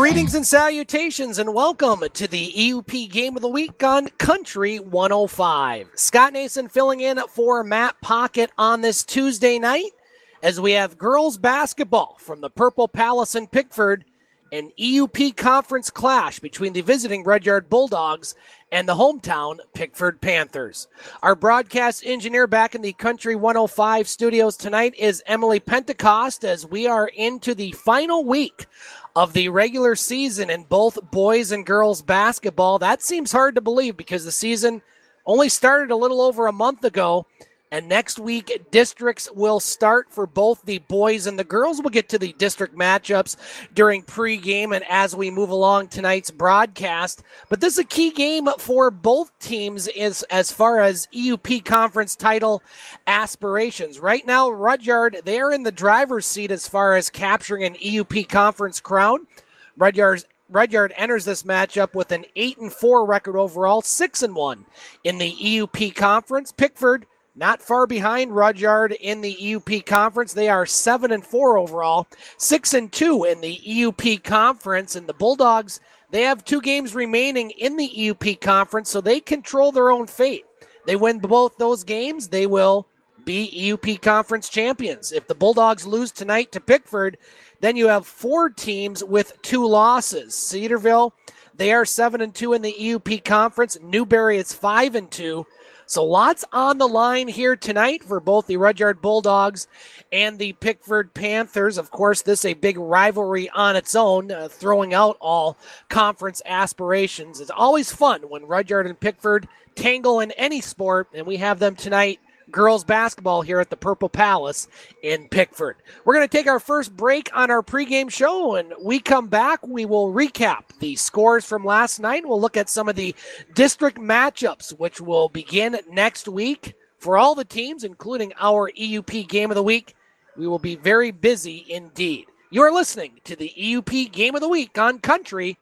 Greetings and salutations, and welcome to the EUP Game of the Week on Country 105. Scott Nason filling in for Matt Pocket on this Tuesday night as we have girls basketball from the Purple Palace in Pickford, an EUP conference clash between the visiting Rudyard Bulldogs and the hometown Pickford Panthers. Our broadcast engineer back in the Country 105 studios tonight is Emily Pentecost as we are into the final week of the regular season in both boys and girls basketball. That seems hard to believe because the season only started a little over a month ago. And next week, districts will start for both the boys and the girls. We'll get to the district matchups during pregame and as we move along tonight's broadcast. But this is a key game for both teams as far as EUP conference title aspirations. Right now, Rudyard, they're in the driver's seat as far as capturing an EUP conference crown. Rudyard enters this matchup with an 8-4 record overall, 6-1 in the EUP conference. Pickford, not far behind Rudyard in the EUP conference. They are 7-4 overall, 6-2 in the EUP conference. And the Bulldogs, they have 2 games remaining in the EUP conference, so they control their own fate. They win both those games, they will be EUP conference champions. If the Bulldogs lose tonight to Pickford, then you have 4 teams with 2 losses. Cedarville, they are 7-2 in the EUP conference. Newberry is 5-2. So lots on the line here tonight for both the Rudyard Bulldogs and the Pickford Panthers. Of course, this is a big rivalry on its own, throwing out all conference aspirations. It's always fun when Rudyard and Pickford tangle in any sport, and we have them tonight, girls basketball here at the Purple Palace in Pickford. We're going to take our first break on our pregame show, and we come back, we will recap the scores from last night. We'll look at some of the district matchups, which will begin next week for all the teams, including our EUP Game of the Week. We will be very busy indeed. You are listening to the EUP Game of the Week on Country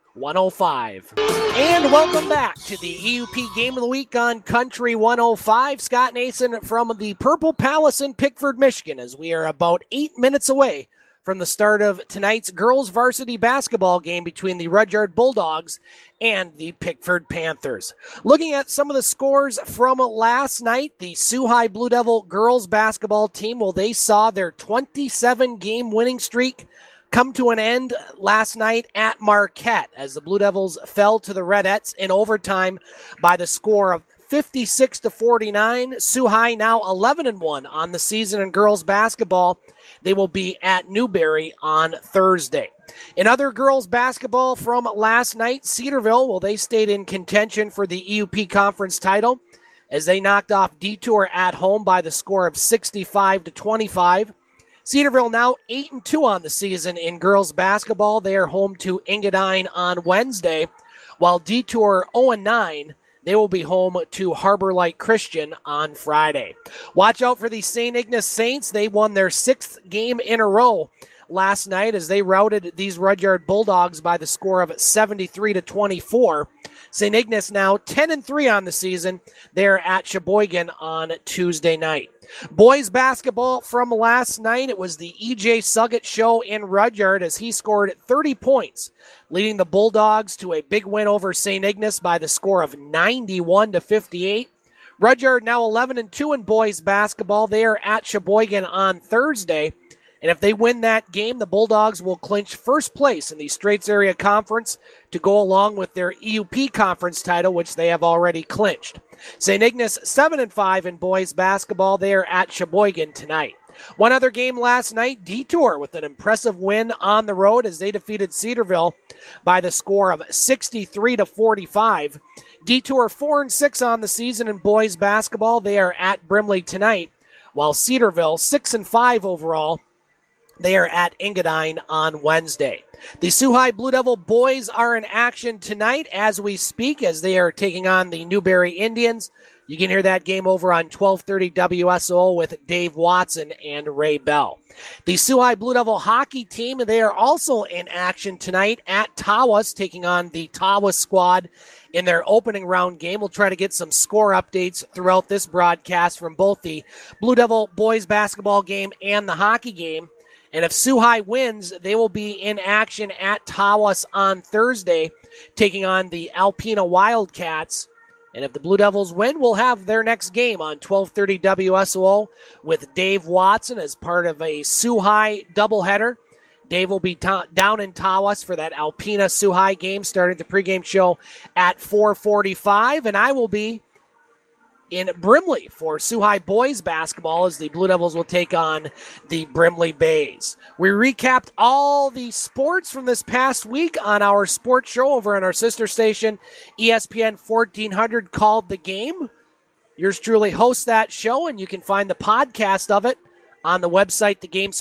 105. And welcome back to the EUP Game of the Week on Country 105. Scott Nason from the Purple Palace in Pickford, Michigan, as we are about 8 minutes away from the start of tonight's girls varsity basketball game between the Rudyard Bulldogs and the Pickford Panthers. Looking at some of the scores from last night, the Sioux High Blue Devil girls basketball team, well, they saw their 27-game winning streak come to an end last night at Marquette as the Blue Devils fell to the Redettes in overtime by the score of 56-49. Sioux High now 11-1 on the season in girls basketball. They will be at Newberry on Thursday. In other girls basketball from last night, Cedarville, well, they stayed in contention for the EUP conference title as they knocked off Detour at home by the score of 65-25. Cedarville now 8-2 on the season in girls basketball. They are home to Engadine on Wednesday, while Detour 0-9. They will be home to Harbor Light Christian on Friday. Watch out for the St. Ignace Saints. They won their 6th game in a row last night as they routed these Rudyard Bulldogs by the score of 73-24. St. Ignace now 10-3 on the season. They're at Sheboygan on Tuesday night. Boys basketball from last night. It was the E.J. Suggett show in Rudyard as he scored 30 points, leading the Bulldogs to a big win over St. Ignace by the score of 91-58. Rudyard now 11-2 in boys basketball. They are at Sheboygan on Thursday. And if they win that game, the Bulldogs will clinch first place in the Straits Area Conference to go along with their EUP conference title, which they have already clinched. St. Ignace 7-5 in boys basketball. They are at Sheboygan tonight. One other game last night, Detour with an impressive win on the road as they defeated Cedarville by the score of 63-45. Detour 4-6 on the season in boys basketball. They are at Brimley tonight, while Cedarville 6-5 overall. They are at Engadine on Wednesday. The Sioux High Blue Devil boys are in action tonight as we speak as they are taking on the Newberry Indians. You can hear that game over on 1230 WSO with Dave Watson and Ray Bell. The Sioux High Blue Devil hockey team, they are also in action tonight at Tawas, taking on the Tawas squad in their opening round game. We'll try to get some score updates throughout this broadcast from both the Blue Devil boys basketball game and the hockey game. And if Sioux High wins, they will be in action at Tawas on Thursday, taking on the Alpena Wildcats. And if the Blue Devils win, we'll have their next game on 1230 WSOL with Dave Watson as part of a Sioux High doubleheader. Dave will be down in Tawas for that Alpena Sioux High game, starting the pregame show at 4:45. And I will be in Brimley for Sioux High boys basketball as the Blue Devils will take on the Brimley Bays. We recapped all the sports from this past week on our sports show over on our sister station, ESPN 1400, called The Game. Yours truly hosts that show, and you can find the podcast of it on the website,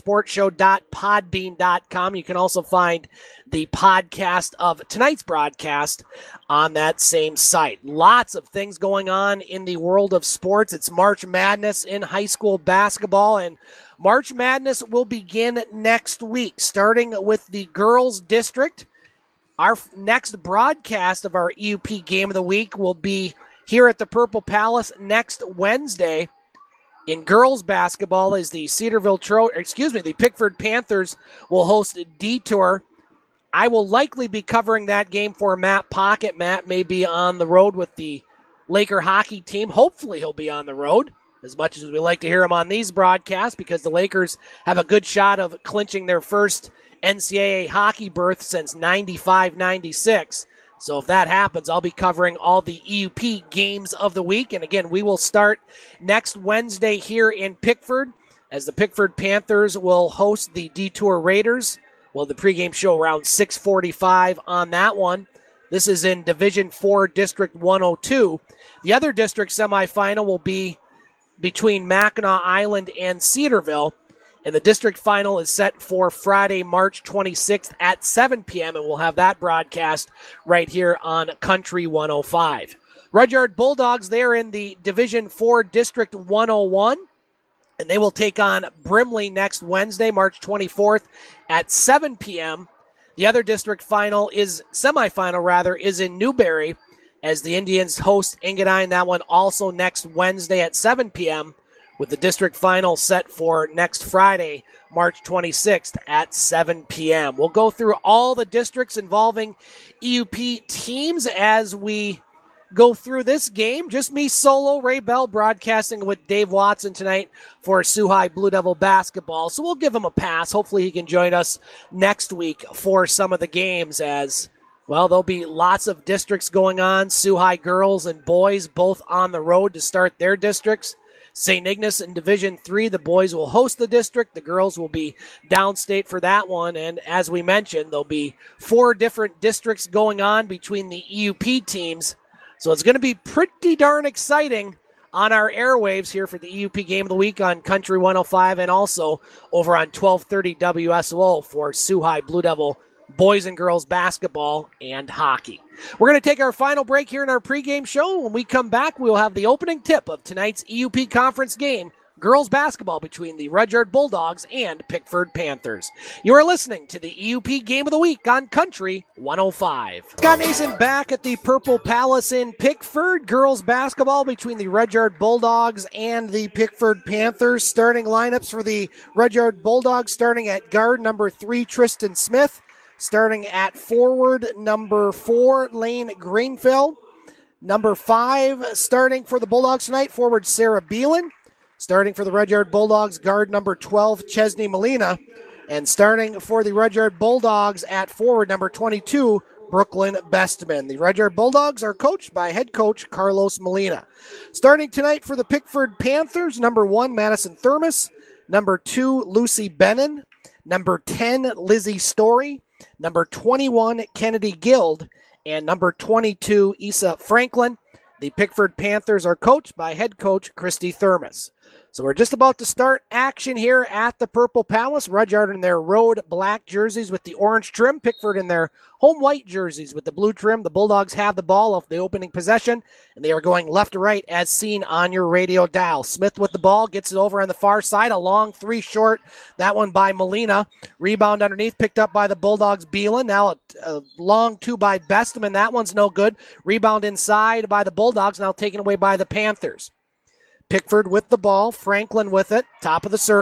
thegamesportshow.podbean.com. You can also find the podcast of tonight's broadcast on that same site. Lots of things going on in the world of sports. It's March Madness in high school basketball, and March Madness will begin next week, starting with the girls district. Our next broadcast of our EUP Game of the Week will be here at the Purple Palace next Wednesday. In girls basketball, is the the Pickford Panthers will host a Detour. I will likely be covering that game for Matt Pocket. Matt may be on the road with the Laker hockey team. Hopefully he'll be on the road, as much as we like to hear him on these broadcasts, because the Lakers have a good shot of clinching their first NCAA hockey berth since 95-96. So if that happens, I'll be covering all the EUP games of the week. And again, we will start next Wednesday here in Pickford as the Pickford Panthers will host the Detour Raiders. Well, the pregame show around 6:45 on that one. This is in Division 4, District 102. The other district semifinal will be between Mackinac Island and Cedarville. And the district final is set for Friday, March 26th at 7 p.m., and we'll have that broadcast right here on Country 105. Rudyard Bulldogs, they're in the Division 4, District 101, and they will take on Brimley next Wednesday, March 24th at 7 p.m. The other district semifinal is in Newberry, as the Indians host Engadine. That one also next Wednesday at 7 p.m., with the district final set for next Friday, March 26th at 7 p.m. We'll go through all the districts involving EUP teams as we go through this game. Just me solo, Ray Bell, broadcasting with Dave Watson tonight for Sioux High Blue Devil basketball. So we'll give him a pass. Hopefully he can join us next week for some of the games, as, well, there'll be lots of districts going on. Sioux High girls and boys both on the road to start their districts. St. Ignace in Division 3, the boys will host the district. The girls will be downstate for that one. And as we mentioned, there'll be 4 different districts going on between the EUP teams. So it's going to be pretty darn exciting on our airwaves here for the EUP Game of the Week on Country 105 and also over on 1230 WSOL for Sioux High Blue Devil boys and girls basketball and hockey. We're going to take our final break here in our pregame show. When we come back, we'll have the opening tip of tonight's EUP conference game, girls basketball between the Rudyard Bulldogs and Pickford Panthers. You are listening to the EUP Game of the Week on Country 105. Scott Nason back at the Purple Palace in Pickford. Girls basketball between the Rudyard Bulldogs and the Pickford Panthers. Starting lineups for the Rudyard Bulldogs, starting at guard number 3, Tristan Smith. Starting at forward, number 4, Lane Greenfield. Number 5, starting for the Bulldogs tonight, forward Sarah Beelan. Starting for the Rudyard Bulldogs, guard number 12, Chesney Molina. And starting for the Rudyard Bulldogs at forward, number 22, Brooklyn Bestman. The Rudyard Bulldogs are coached by head coach Carlos Molina. Starting tonight for the Pickford Panthers, number 1, Madison Thermos. Number 2, Lucy Bennon. Number 10, Lizzie Story. Number 21, Kennedy Guild, and number 22, Issa Franklin. The Pickford Panthers are coached by head coach Christy Thermos. So we're just about to start action here at the Purple Palace. Rudyard in their road black jerseys with the orange trim. Pickford in their home white jerseys with the blue trim. The Bulldogs have the ball off the opening possession, and they are going left to right as seen on your radio dial. Smith with the ball, gets it over on the far side. A long 3 short. That one by Molina. Rebound underneath, picked up by the Bulldogs' Beelan. Now a long 2 by Bestman. That one's no good. Rebound inside by the Bulldogs, now taken away by the Panthers. Pickford with the ball, Franklin with it, top of the circle.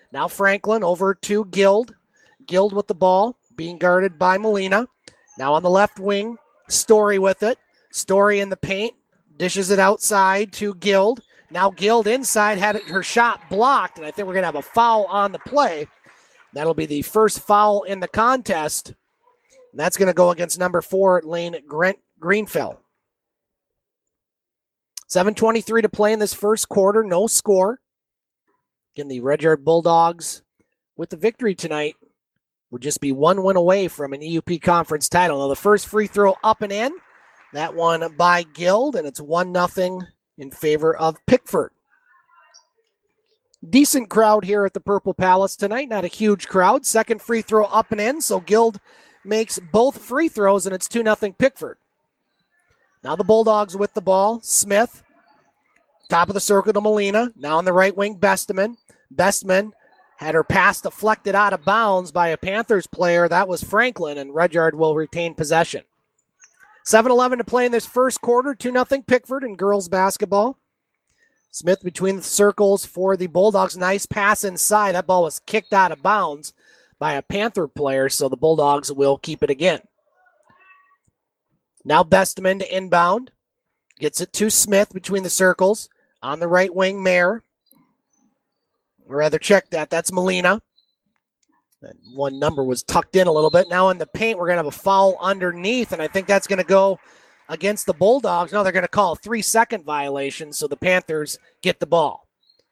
Now Franklin over to Guild. Guild with the ball, being guarded by Molina. Now on the left wing, Story with it. Story in the paint, dishes it outside to Guild. Now Guild inside had her shot blocked, and I think we're going to have a foul on the play. That'll be the first foul in the contest. And that's going to go against number 4, Lane Greenfell. 7:23 to play in this first quarter. No score. Again, the Rudyard Bulldogs with the victory tonight would just be one win away from an EUP conference title. Now the first free throw up and in. That one by Guild, and it's 1-0 in favor of Pickford. Decent crowd here at the Purple Palace tonight. Not a huge crowd. Second free throw up and in, so Guild makes both free throws, and it's 2-0 Pickford. Now the Bulldogs with the ball. Smith, top of the circle to Molina. Now on the right wing, Bestman. Bestman had her pass deflected out of bounds by a Panthers player. That was Franklin, and Rudyard will retain possession. 7:11 to play in this first quarter. 2-0 Pickford in girls basketball. Smith between the circles for the Bulldogs. Nice pass inside. That ball was kicked out of bounds by a Panther player, so the Bulldogs will keep it again. Now Bestman to inbound. Gets it to Smith between the circles. On the right wing, Mayer. Or rather, check that. That's Molina. That one number was tucked in a little bit. Now in the paint, we're going to have a foul underneath, and I think that's going to go against the Bulldogs. No, they're going to call a 3-second violation, so the Panthers get the ball.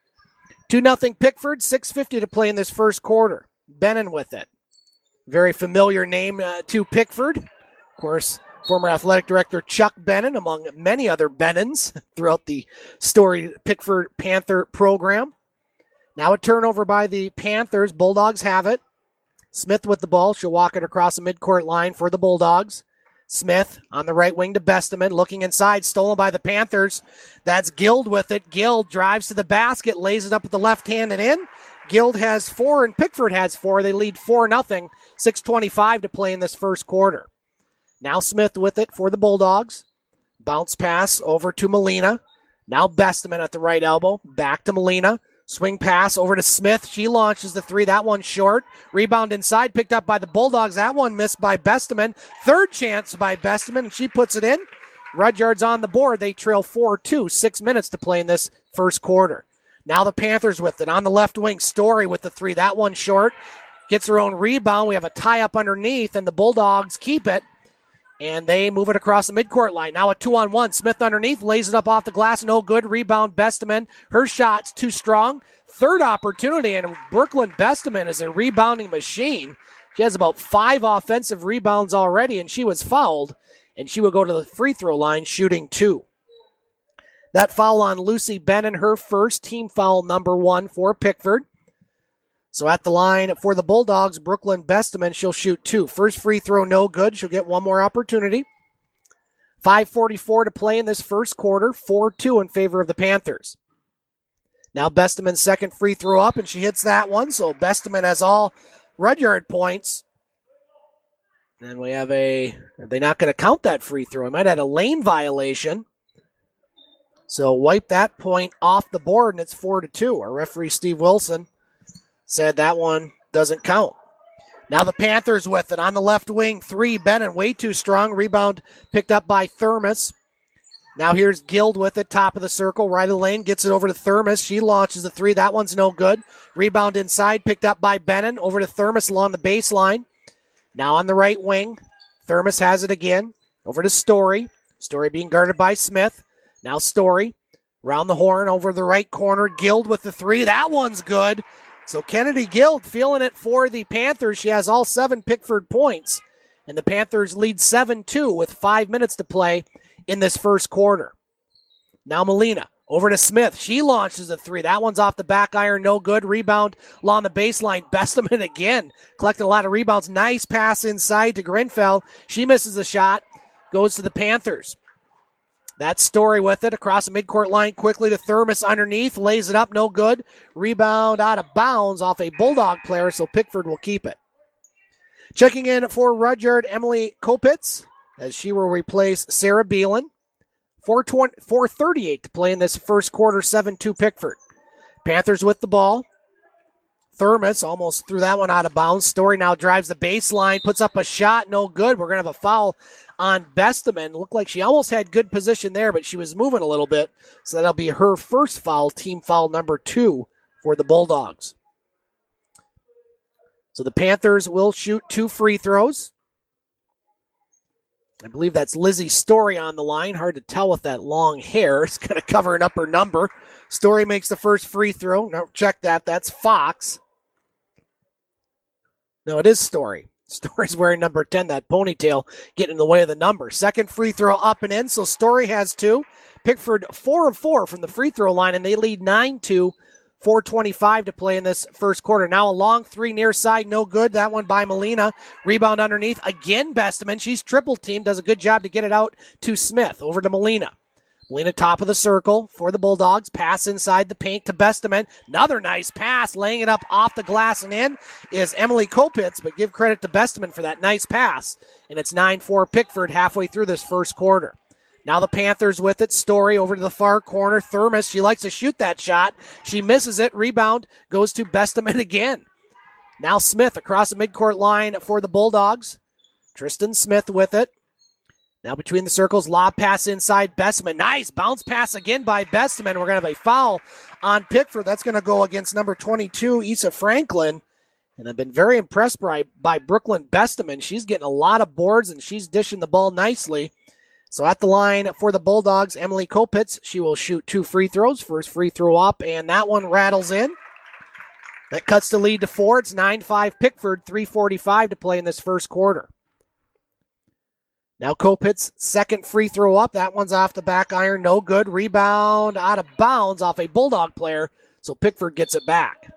2-0 Pickford, 6:50 to play in this first quarter. Bennon with it. Very familiar name to Pickford. Of course, former athletic director Chuck Bennon, among many other Bennons throughout the storied Pickford Panther program. Now a turnover by the Panthers. Bulldogs have it. Smith with the ball. She'll walk it across the midcourt line for the Bulldogs. Smith on the right wing to Bestman. Looking inside. Stolen by the Panthers. That's Guild with it. Guild drives to the basket. Lays it up with the left hand and in. Guild has 4 and Pickford has 4. They lead 4-0. 6:25 to play in this first quarter. Now Smith with it for the Bulldogs. Bounce pass over to Molina. Now Bestman at the right elbow. Back to Molina. Swing pass over to Smith. She launches the 3. That one short. Rebound inside. Picked up by the Bulldogs. That one missed by Bestman. Third chance by Bestman, and she puts it in. Rudyard's on the board. They trail 4-2. 6 minutes to play in this first quarter. Now the Panthers with it. On the left wing, Story with the 3. That one short. Gets her own rebound. We have a tie-up underneath, and the Bulldogs keep it. And they move it across the midcourt line. Now a 2-on-1. Smith underneath, lays it up off the glass. No good. Rebound, Bestman. Her shot's too strong. Third opportunity, and Brooklyn Bestman is a rebounding machine. She has about 5 offensive rebounds already, and she was fouled. And she will go to the free throw line shooting 2. That foul on Lucy Bennon, her first, team foul number 1 for Pickford. So at the line for the Bulldogs, Brooklyn Bestman, she'll shoot 2. First free throw, no good. She'll get one more opportunity. 5:44 to play in this first quarter. 4-2 in favor of the Panthers. Now Bestman's second free throw up, and she hits that one. So Bestman has all Rudyard points. And we have are they not going to count that free throw? I might have had a lane violation. So wipe that point off the board, and it's 4-2. Our referee, Steve Wilson, said that one doesn't count. Now the Panthers with it on the left wing. 3, Bennon, way too strong. Rebound picked up by Thermos. Now here's Guild with it, top of the circle, right of the lane, gets it over to Thermos. She launches the 3. That one's no good. Rebound inside, picked up by Bennon. Over to Thermos along the baseline. Now on the right wing, Thermos has it again. Over to Story. Story being guarded by Smith. Now Story, round the horn, over the right corner. Guild with the 3. That one's good. So Kennedy Guild feeling it for the Panthers. She has all 7 Pickford points. And the Panthers lead 7-2 with 5 minutes to play in this first quarter. Now Molina over to Smith. She launches a 3. That one's off the back iron. No good. Rebound along the baseline. Bestman again. Collecting a lot of rebounds. Nice pass inside to Grenfell. She misses the shot. Goes to the Panthers. That Story with it across the midcourt line quickly to Thermos underneath. Lays it up, no good. Rebound out of bounds off a Bulldog player, so Pickford will keep it. Checking in for Rudyard, Emily Kopitz, as she will replace Sarah Beelan. 4:38 to play in this first quarter, 7-2 Pickford. Panthers with the ball. Thermos almost threw that one out of bounds. Story now drives the baseline, puts up a shot, no good. We're going to have a foul on Besteman. Looked like she almost had good position there, but she was moving a little bit. So that'll be her first foul, team foul number 2 for the Bulldogs. So the Panthers will shoot 2 free throws. I believe that's Lizzie Story on the line. Hard to tell with that long hair. It's going to cover an upper number. Story makes the first free throw. No, check that. That's Fox. No, it is Story. Story's wearing number 10, that ponytail getting in the way of the number. Second free throw up and in, so Story has 2. Pickford 4 of 4 from the free throw line, and they lead 9-2. 4:25 to play in this first quarter. Now a long 3 near side, no good. That one by Molina. Rebound underneath. Again, Besteman. She's triple teamed. Does a good job to get it out to Smith. Over to Molina. Molina top of the circle for the Bulldogs. Pass inside the paint to Besteman. Another nice pass. Laying it up off the glass and in is Emily Kopitz, but give credit to Besteman for that nice pass. And it's 9-4 Pickford halfway through this first quarter. Now the Panthers with it. Story over to the far corner. Thermos, she likes to shoot that shot. She misses it. Rebound goes to Besteman again. Now Smith across the midcourt line for the Bulldogs. Tristan Smith with it. Now between the circles, lob pass inside Besteman. Nice bounce pass again by Besteman. We're going to have a foul on Pickford. That's going to go against number 22, Issa Franklin. And I've been very impressed by Brooklyn Besteman. She's getting a lot of boards and she's dishing the ball nicely. So at the line for the Bulldogs, Emily Kopitz. She will shoot 2 free throws. First free throw up, and that one rattles in. That cuts the lead to 4. It's 9-5 Pickford, 3:45 to play in this first quarter. Now Kopitz, second free throw up. That one's off the back iron, no good. Rebound out of bounds off a Bulldog player, so Pickford gets it back.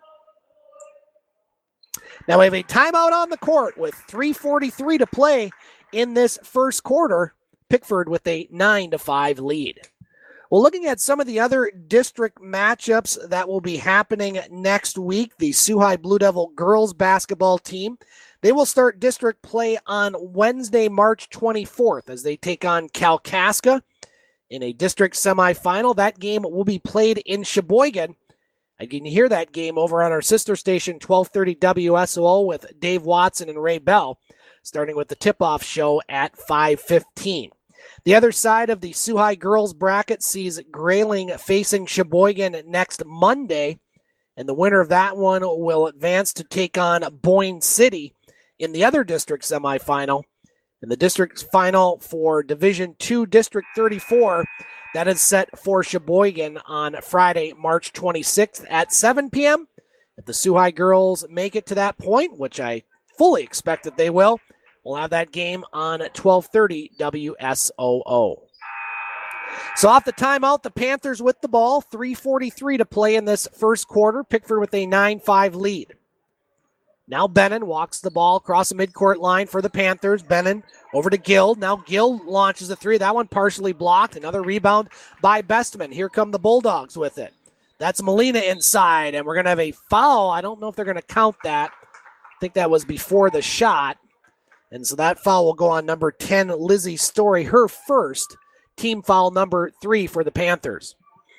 Now we have a timeout on the court with 3:43 to play in this first quarter. Pickford with a 9-5 lead. Well, looking at some of the other district matchups that will be happening next week, the Sioux High Blue Devil girls basketball team, they will start district play on Wednesday, March 24th as they take on Kalkaska in a district semifinal. That game will be played in Sheboygan. You can hear that game over on our sister station, 1230 WSOO, with Dave Watson and Ray Bell, starting with the tip-off show at 5:15. The other side of the Sioux High girls bracket sees Grayling facing Sheboygan next Monday, and the winner of that one will advance to take on Boyne City in the other district semifinal. In the district final for Division II, District 34, that is set for Sheboygan on Friday, March 26th at 7 p.m. If the Sioux High girls make it to that point, which I fully expect that they will, we'll have that game on 1230 WSOO. So off the timeout, the Panthers with the ball. 3:43 to play in this first quarter. Pickford with a 9-5 lead. Now Bennon walks the ball across the midcourt line for the Panthers. Bennon over to Gill. Now Gill launches a 3. That one partially blocked. Another rebound by Besteman. Here come the Bulldogs with it. That's Molina inside, and we're going to have a foul. I don't know if they're going to count that. I think that was before the shot. And so that foul will go on number 10, Lizzie Story, her first, team foul number 3 for the Panthers.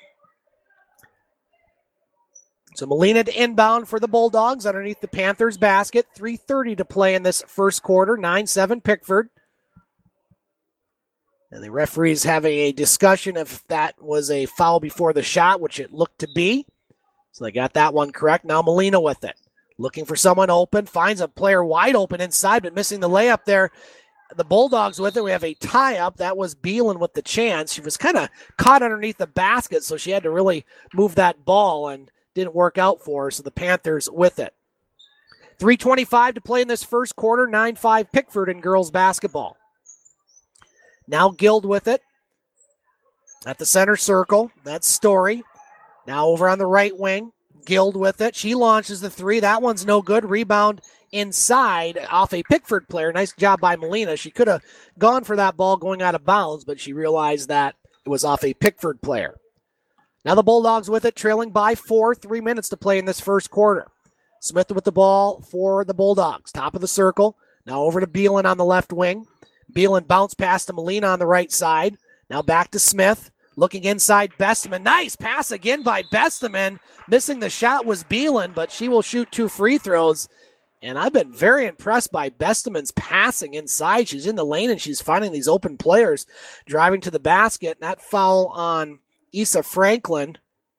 So Molina to inbound for the Bulldogs underneath the Panthers basket. 3:30 to play in this first quarter. 9-7 Pickford. And the referees having a discussion if that was a foul before the shot, which it looked to be. So they got that one correct. Now Molina with it. Looking for someone open. Finds a player wide open inside, but missing the layup there. The Bulldogs with it. We have a tie-up. That was Beelan with the chance. She was kind of caught underneath the basket, so she had to really move that ball and didn't work out for her, so the Panthers with it. 3:25 to play in this first quarter. 9-5 Pickford in girls basketball. Now Guild with it. At the center circle. That's Story. Now over on the right wing. Guild with it. She launches the 3. That one's no good. Rebound inside off a Pickford player. Nice job by Molina. She could have gone for that ball going out of bounds, but she realized that it was off a Pickford player. Now the Bulldogs with it, trailing by 4. 3 minutes to play in this first quarter. Smith with the ball for the Bulldogs. Top of the circle. Now over to Beelan on the left wing. Beelan bounced past to Molina on the right side. Now back to Smith. Looking inside, Besteman. Nice pass again by Besteman. Missing the shot was Beelan, but she will shoot 2 free throws. And I've been very impressed by Besteman's passing inside. She's in the lane and she's finding these open players driving to the basket. And that foul on Issa Franklin,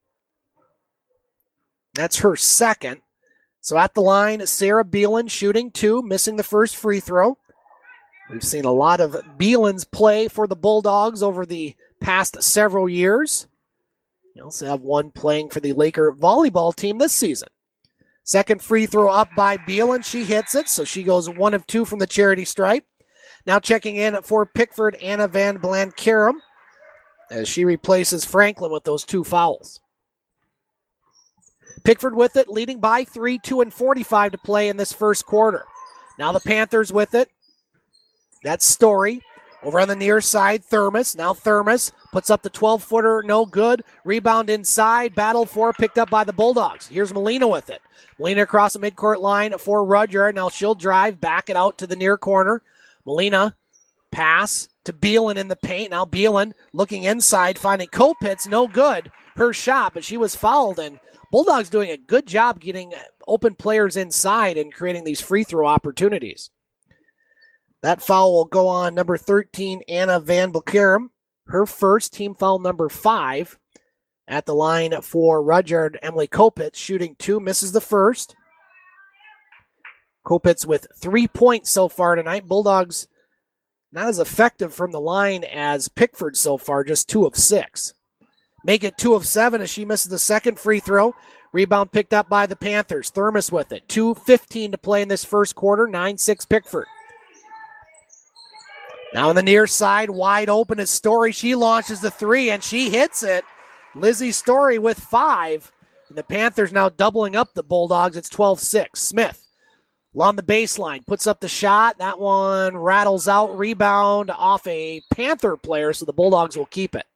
that's her second. So at the line, Sarah Beelan shooting 2, missing the first free throw. We've seen a lot of Beelan's play for the Bulldogs over the past several years. You also have one playing for the Laker volleyball team this season. Second free throw up by Beelan. She hits it, so she goes 1 of 2 from the charity stripe. Now checking in for Pickford, Anna Van Blancarum, as she replaces Franklin with those 2 fouls. Pickford with it, leading by 3, 2:45 to play in this first quarter. Now the Panthers with it. That's Story. Over on the near side, Thermos. Now Thermos puts up the 12-footer, no good. Rebound inside, battle for, picked up by the Bulldogs. Here's Molina with it. Molina across the midcourt line for Rudyard. Now she'll drive, back it out to the near corner. Molina, pass to Beelan in the paint. Now Beelan looking inside, finding Kopitz, no good. Her shot, but she was fouled, and Bulldogs doing a good job getting open players inside and creating these free throw opportunities. That foul will go on number 13, Anna Van Blancarum. Her first, team foul number 5. At the line for Rudyard, Emily Kopitz, shooting 2, misses the first. Kopitz with 3 points so far tonight. Bulldogs not as effective from the line as Pickford so far, just 2 of 6. Make it 2 of 7 as she misses the second free throw. Rebound picked up by the Panthers. Thermos with it. 2:15 to play in this first quarter. 9-6 Pickford. Now on the near side, wide open is Story. She launches the 3 and she hits it. Lizzie Story with 5. And the Panthers now doubling up the Bulldogs. It's 12-6. Smith along the baseline, puts up the shot. That one rattles out. Rebound off a Panther player, so the Bulldogs will keep it.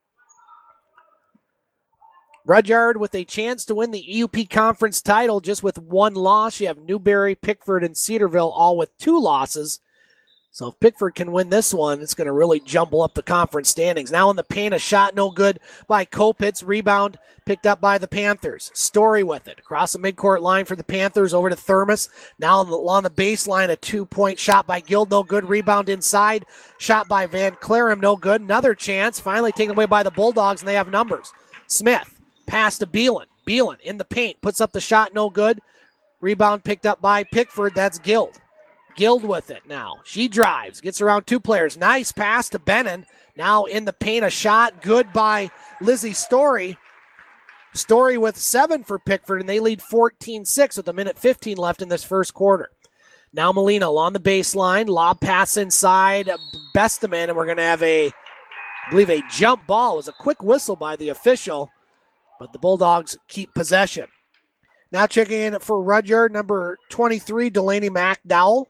Rudyard with a chance to win the EUP Conference title just with 1 loss. You have Newberry, Pickford, and Cedarville all with 2 losses. So if Pickford can win this one, it's going to really jumble up the conference standings. Now in the paint, a shot no good by Kopitz. Rebound picked up by the Panthers. Story with it. Across the midcourt line for the Panthers, over to Thermos. Now on the baseline, a 2-point shot by Guild, no good. Rebound inside. Shot by Van Clarum, no good. Another chance, finally taken away by the Bulldogs, and they have numbers. Smith, pass to Beelan. Beelan in the paint, puts up the shot, no good. Rebound picked up by Pickford, that's Guild. Guild with it now. She drives, gets around 2 players. Nice pass to Bennon. Now in the paint, a shot good by Lizzie Story. Story with 7 for Pickford, and they lead 14-6 with 1:15 left in this first quarter. Now Molina along the baseline. Lob pass inside. Besteman, and we're going to have I believe a jump ball. It was a quick whistle by the official, but the Bulldogs keep possession. Now checking in for Rudyard, number 23, Delaney McDowell.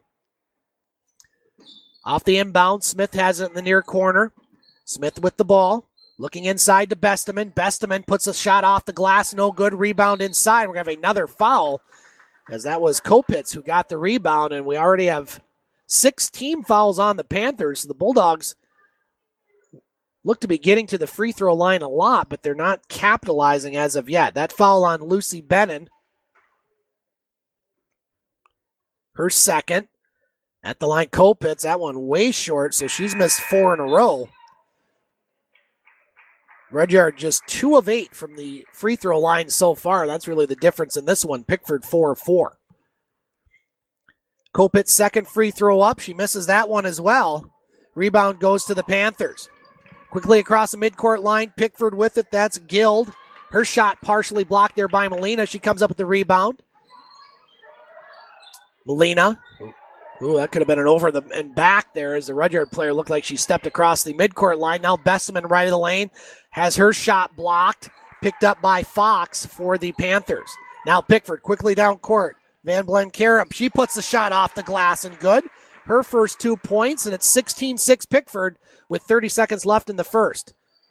Off the inbound, Smith has it in the near corner. Smith with the ball, looking inside to Besteman. Besteman puts a shot off the glass, no good. Rebound inside. We're going to have another foul, as that was Kopitz who got the rebound, and we already have 6 team fouls on the Panthers. The Bulldogs look to be getting to the free throw line a lot, but they're not capitalizing as of yet. That foul on Lucy Bennon, her second. At the line, Kopitz, that one way short, so she's missed 4 in a row. Rudyard just 2 of 8 from the free throw line so far. That's really the difference in this one. Pickford 4 of 4. Kopitz second free throw up. She misses that one as well. Rebound goes to the Panthers. Quickly across the midcourt line, Pickford with it. That's Guild. Her shot partially blocked there by Molina. She comes up with the rebound. Molina. Ooh, that could have been an over and back there as the Rudyard player looked like she stepped across the midcourt line. Now Besteman right of the lane has her shot blocked, picked up by Fox for the Panthers. Now Pickford quickly down court. Van Blancarum, she puts the shot off the glass and good. Her first 2 points, and it's 16-6 Pickford with 30 seconds left in the first.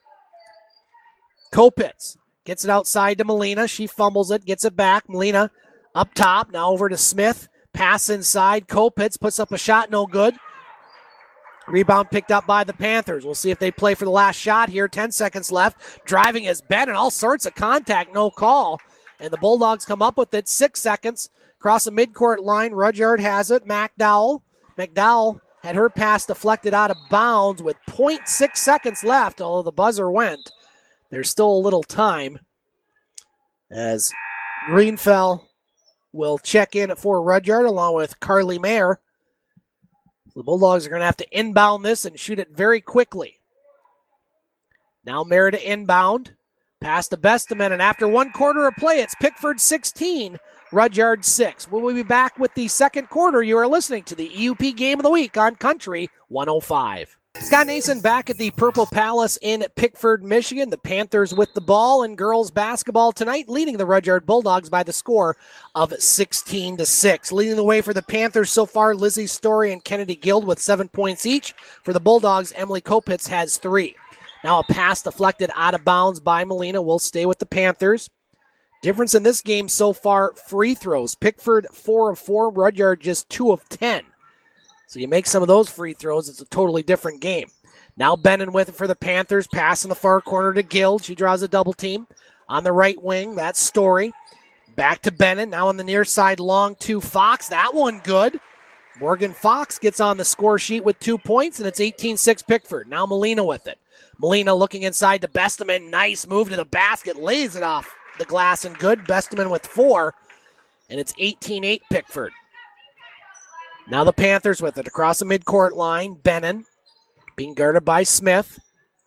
Kopitz gets it outside to Molina. She fumbles it, gets it back. Molina up top, now over to Smith. Pass inside. Kopitz puts up a shot, no good. Rebound picked up by the Panthers. We'll see if they play for the last shot here. 10 seconds left. Driving is Ben and all sorts of contact. No call. And the Bulldogs come up with it. 6 seconds. Across the midcourt line. Rudyard has it. McDowell had her pass deflected out of bounds with 0.6 seconds left, although the buzzer went. There's still a little time as Greenfell will check in for Rudyard along with Carly Mayer. The Bulldogs are going to have to inbound this and shoot it very quickly. Now Mayer to inbound. Pass to Besteman, and after 1 quarter of play, it's Pickford 16, Rudyard 6. We'll be back with the second quarter. You are listening to the EUP Game of the Week on Country 105. Scott Nason back at the Purple Palace in Pickford, Michigan. The Panthers with the ball in girls basketball tonight, leading the Rudyard Bulldogs by the score of 16-6. Leading the way for the Panthers so far, Lizzie Story and Kennedy Guild with 7 points each. For the Bulldogs, Emily Kopitz has 3. Now a pass deflected out of bounds by Molina. Will stay with the Panthers. Difference in this game so far, free throws. Pickford 4 of 4, Rudyard just 2 of 10. So you make some of those free throws, it's a totally different game. Now Bennon with it for the Panthers. Pass in the far corner to Guild. She draws a double team. On the right wing, that's Story. Back to Bennon. Now on the near side, long to Fox. That one good. Morgan Fox gets on the score sheet with 2 points, and it's 18-6 Pickford. Now Molina with it. Molina looking inside to Besteman. Nice move to the basket. Lays it off the glass and good. Besteman with 4, and it's 18-8 Pickford. Now the Panthers with it across the midcourt line. Bennon being guarded by Smith.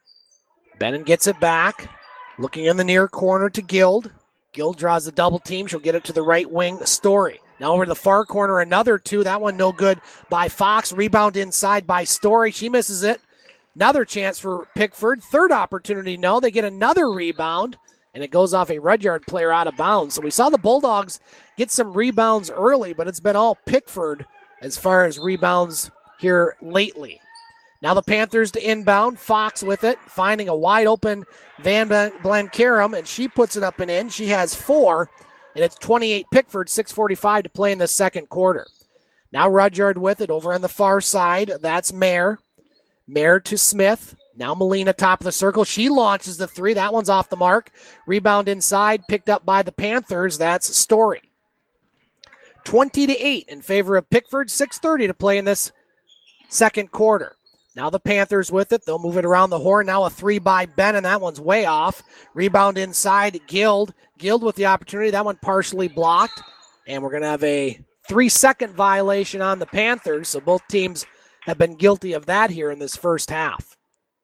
Bennon gets it back. Looking in the near corner to Guild. Guild draws a double team. She'll get it to the right wing. Story. Now over to the far corner, another 2. That one no good by Fox. Rebound inside by Story. She misses it. Another chance for Pickford. Third opportunity, no. They get another rebound, and it goes off a Rudyard player out of bounds. So we saw the Bulldogs get some rebounds early, but it's been all Pickford as far as rebounds here lately. Now the Panthers to inbound. Fox with it, finding a wide open Van Blancarum, and she puts it up and in. She has 4, and it's 28 Pickford, 6:45 to play in the second quarter. Now Rudyard with it over on the far side. That's Mayer. Mayer to Smith. Now Molina top of the circle. She launches the 3. That one's off the mark. Rebound inside, picked up by the Panthers. That's Story. 20-8 in favor of Pickford. 6:30 to play in this second quarter. Now the Panthers with it. They'll move it around the horn. Now a 3 by Ben, and that one's way off. Rebound inside, Guild. Guild with the opportunity. That one partially blocked. And we're going to have a 3-second violation on the Panthers. So both teams have been guilty of that here in this first half.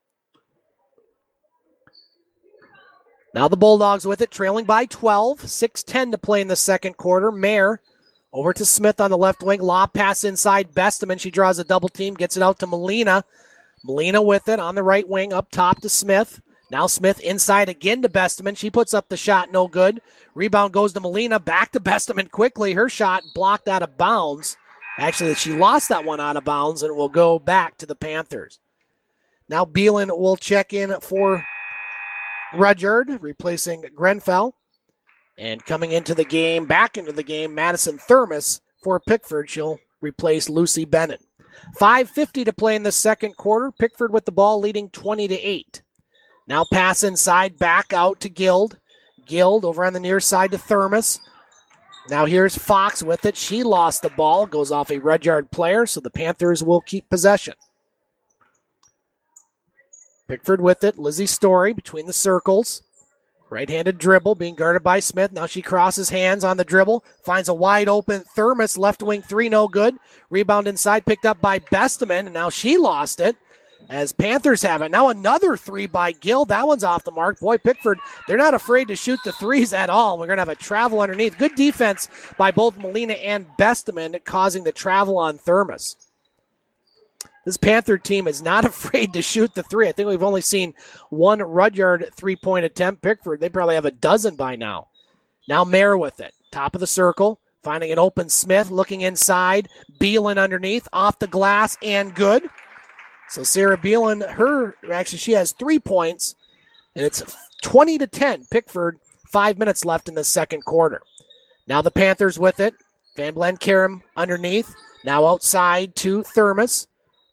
Now the Bulldogs with it, trailing by 12. 6:10 to play in the second quarter. Mayer over to Smith on the left wing. Lob pass inside Besteman. She draws a double team, gets it out to Molina. Molina with it on the right wing, up top to Smith. Now Smith inside again to Besteman. She puts up the shot, no good. Rebound goes to Molina, back to Besteman quickly. Her shot blocked out of bounds. Actually, she lost that one out of bounds, and it will go back to the Panthers. Now Beelan will check in for Rudyard, replacing Grenfell. And coming into the game, back into the game, Madison Thermos for Pickford. She'll replace Lucy Bennett. 5:50 to play in the second quarter. Pickford with the ball leading 20-8. Now pass inside, back out to Guild. Guild over on the near side to Thermos. Now here's Fox with it. She lost the ball. Goes off a Rudyard player, so the Panthers will keep possession. Pickford with it. Lizzie Story between the circles. Right-handed dribble being guarded by Smith. Now she crosses hands on the dribble. Finds a wide open Thermos. Left wing 3, no good. Rebound inside picked up by Besteman, and now she lost it as Panthers have it. Now another 3 by Guild. That one's off the mark. Boy, Pickford, they're not afraid to shoot the 3s at all. We're going to have a travel underneath. Good defense by both Molina and Besteman, causing the travel on Thermos. This Panther team is not afraid to shoot the 3. I think we've only seen one Rudyard 3-point attempt. Pickford, they probably have a dozen by now. Now Mayer with it. Top of the circle. Finding an open Smith. Looking inside. Beelan underneath. Off the glass and good. So Sarah Beelan, she has 3 points. And it's 20-10. Pickford, 5 minutes left in the second quarter. Now the Panthers with it. Van Blancarum underneath. Now outside to Thermos.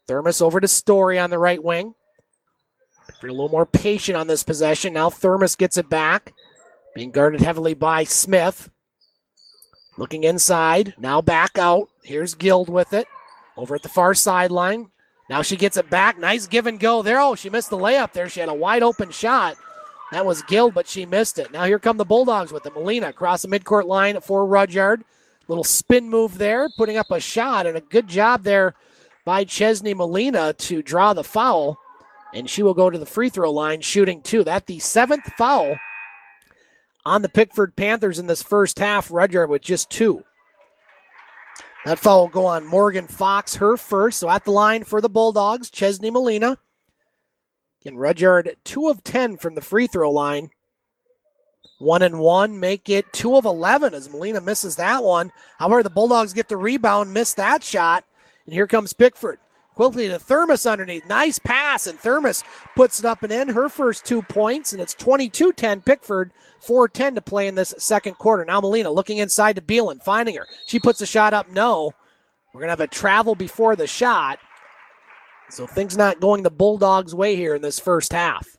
Thermos over to Story on the right wing. Pickford a little more patient on this possession. Now Thermos gets it back. Being guarded heavily by Smith. Looking inside. Now back out. Here's Guild with it. Over at the far sideline. Now she gets it back. Nice give and go there. Oh, she missed the layup there. She had a wide open shot. That was Guild, but she missed it. Now here come the Bulldogs with it. Molina across the midcourt line for Rudyard. Little spin move there, putting up a shot, and a good job there by Chesney Molina to draw the foul. And she will go to the free throw line shooting 2. That's the 7th foul on the Pickford Panthers in this first half. Rudyard with just 2. That foul will go on Morgan Fox, her first. So at the line for the Bulldogs, Chesney Molina. Again, Rudyard 2 of 10 from the free throw line. 1 and 1, make it 2 of 11 as Molina misses that one. However, the Bulldogs get the rebound, miss that shot. And here comes Pickford. Quickly to Thermos underneath. Nice pass, and Thermos puts it up and in. Her first 2 points, and it's 22-10 Pickford. 4:10 to play in this second quarter. Now Molina looking inside to Beelan, finding her. She puts the shot up, no. We're going to have a travel before the shot. So things not going the Bulldogs' way here in this first half.